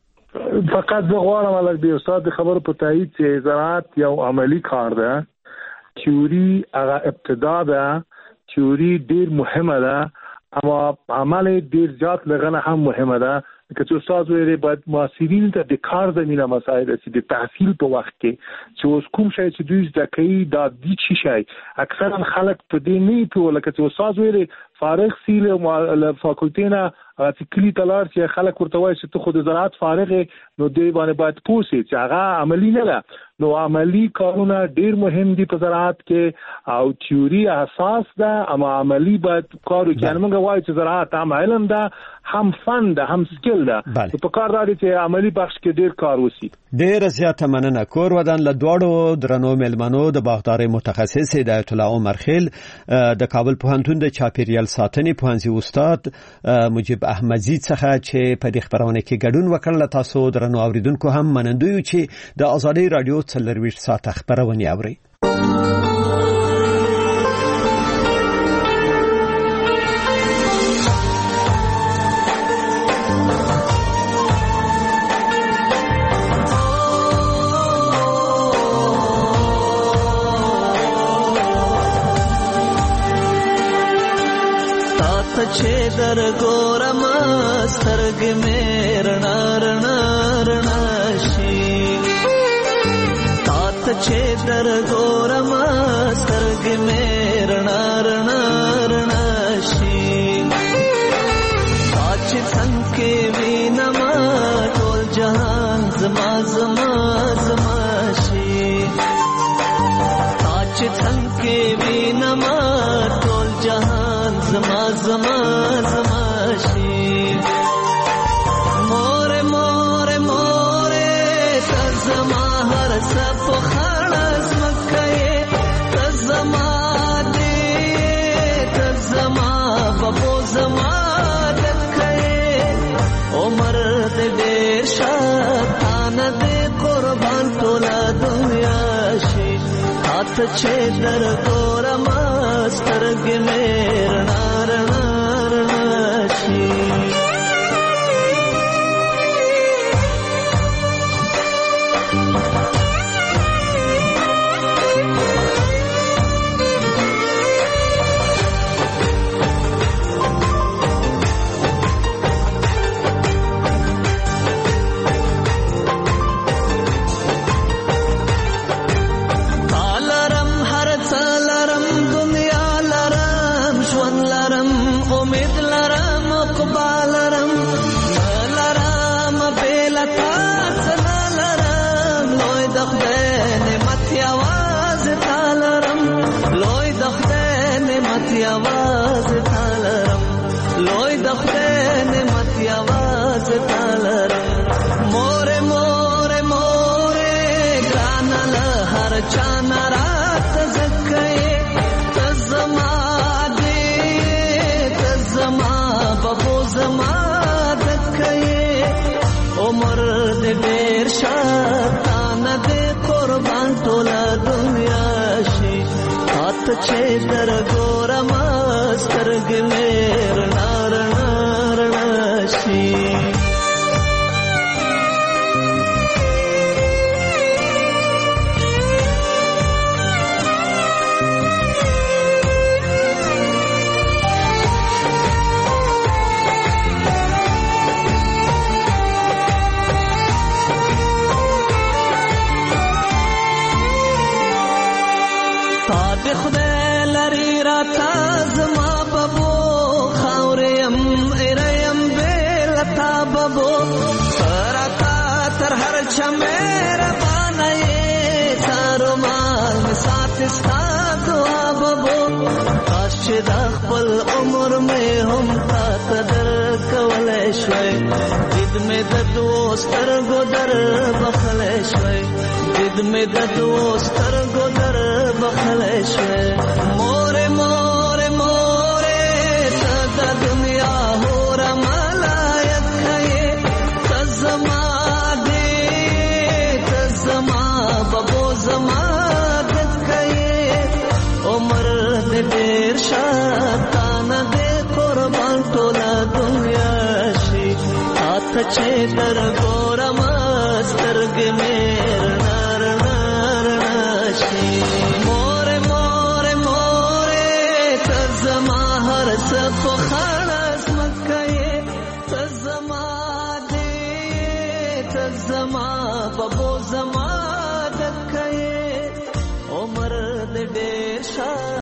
فقط زه غواړم لږ د استاد د خبرو په تایید چې زراعت یو عملی کار ده. تیوري هغه ابتدا ده، تیوري ډېر مهمه ده اما عمل ډیر زیات لغنه هم مهمه ده که چې استاد ویلي باید معاصرین ته د کار زمينه مسایل چې د تحصیل په وخت کې چې اوس کوم شی چې دوی زده کوي دا د چی شي اکثرا خلک په دې نه پیول لکه چې استاد ویلي فارغ سیل او فاکولټینا چې کلی تلار چې خلک ورته وایي چې ته خود زراعت فارغ نو دوی باندې باید پوښي چې هغه عملی نه ده نو عملی کارونه ډیر مهم دي په زراعت کې او تیوري اساس ده اما عملی باید کارو کې موږ وایو چې زراعت هم علم ده هم فن ده هم سکل ده په کار راځي چې عملی بخش کې ډیر کار وسی. ډیر زیاته مننه. کور ودان له دوړو درنو ملمنو د باغداري متخصص هدایت الله عمر خیل د کابل پوهنتون د چاپیریال ساتنې پوهنځي استاد مجيب احمدزي څخه چې په دې خبرونه کې ګډون وکړل. تاسو درنو اوریدونکو هم منندوی یو چې د ازادي رادیو څلرویشت ساعت خبرونه اوري. چې در ګورم سترګې مې رڼا رڼا رڼا شي تات چې در ګورم سترګې مې رڼا رڼا رڼا شي اچ څنګه وینم ټول جهان زما زما زما شي اچ څنګه وینم ټول جهان زما زما زما شي مور مور مور تزما هر سب خلاص مکه تزما دې تزما بابو زما دکه عمر دې شاتان دې قربان ټولا دنیا شي هات چې در ګورم سترګې مې رڼا رڼا رڼا شي. आवाज तालरम लोई दखन मत आवाज तालरम मोरे मोरे मोरे ग्रानल हर चाना रात जके तजमा दे तजमा बबो जमा दके उमर दे बेर शातान दे कुर्बान तोला दुनिया शी हाथ छे दर गोरम سترګ مې رڼا رڼا رڼا شي. تا خدای لري راته زما بابو خاورم ارم بلتا بابو راته تر هر چمر باندې تارو مال سات ستا دعا بابو کاش د خپل عمر مې هم تا قدر کولای شوي دې مې د دوستر ګدر بخلای شوي دې مې د دوستر ګدر بخلای شوي مور مور مور تا دنیا هور ملائک ہے تزما دې تزما بابو زما دکې عمر دې ډېر شاتان دې قربان ټولا دنیا شي هات چې در ګورم سترګې مې رڼا رڼا رڼا شي مور مور مور تزما هر څه په خړ بابو زما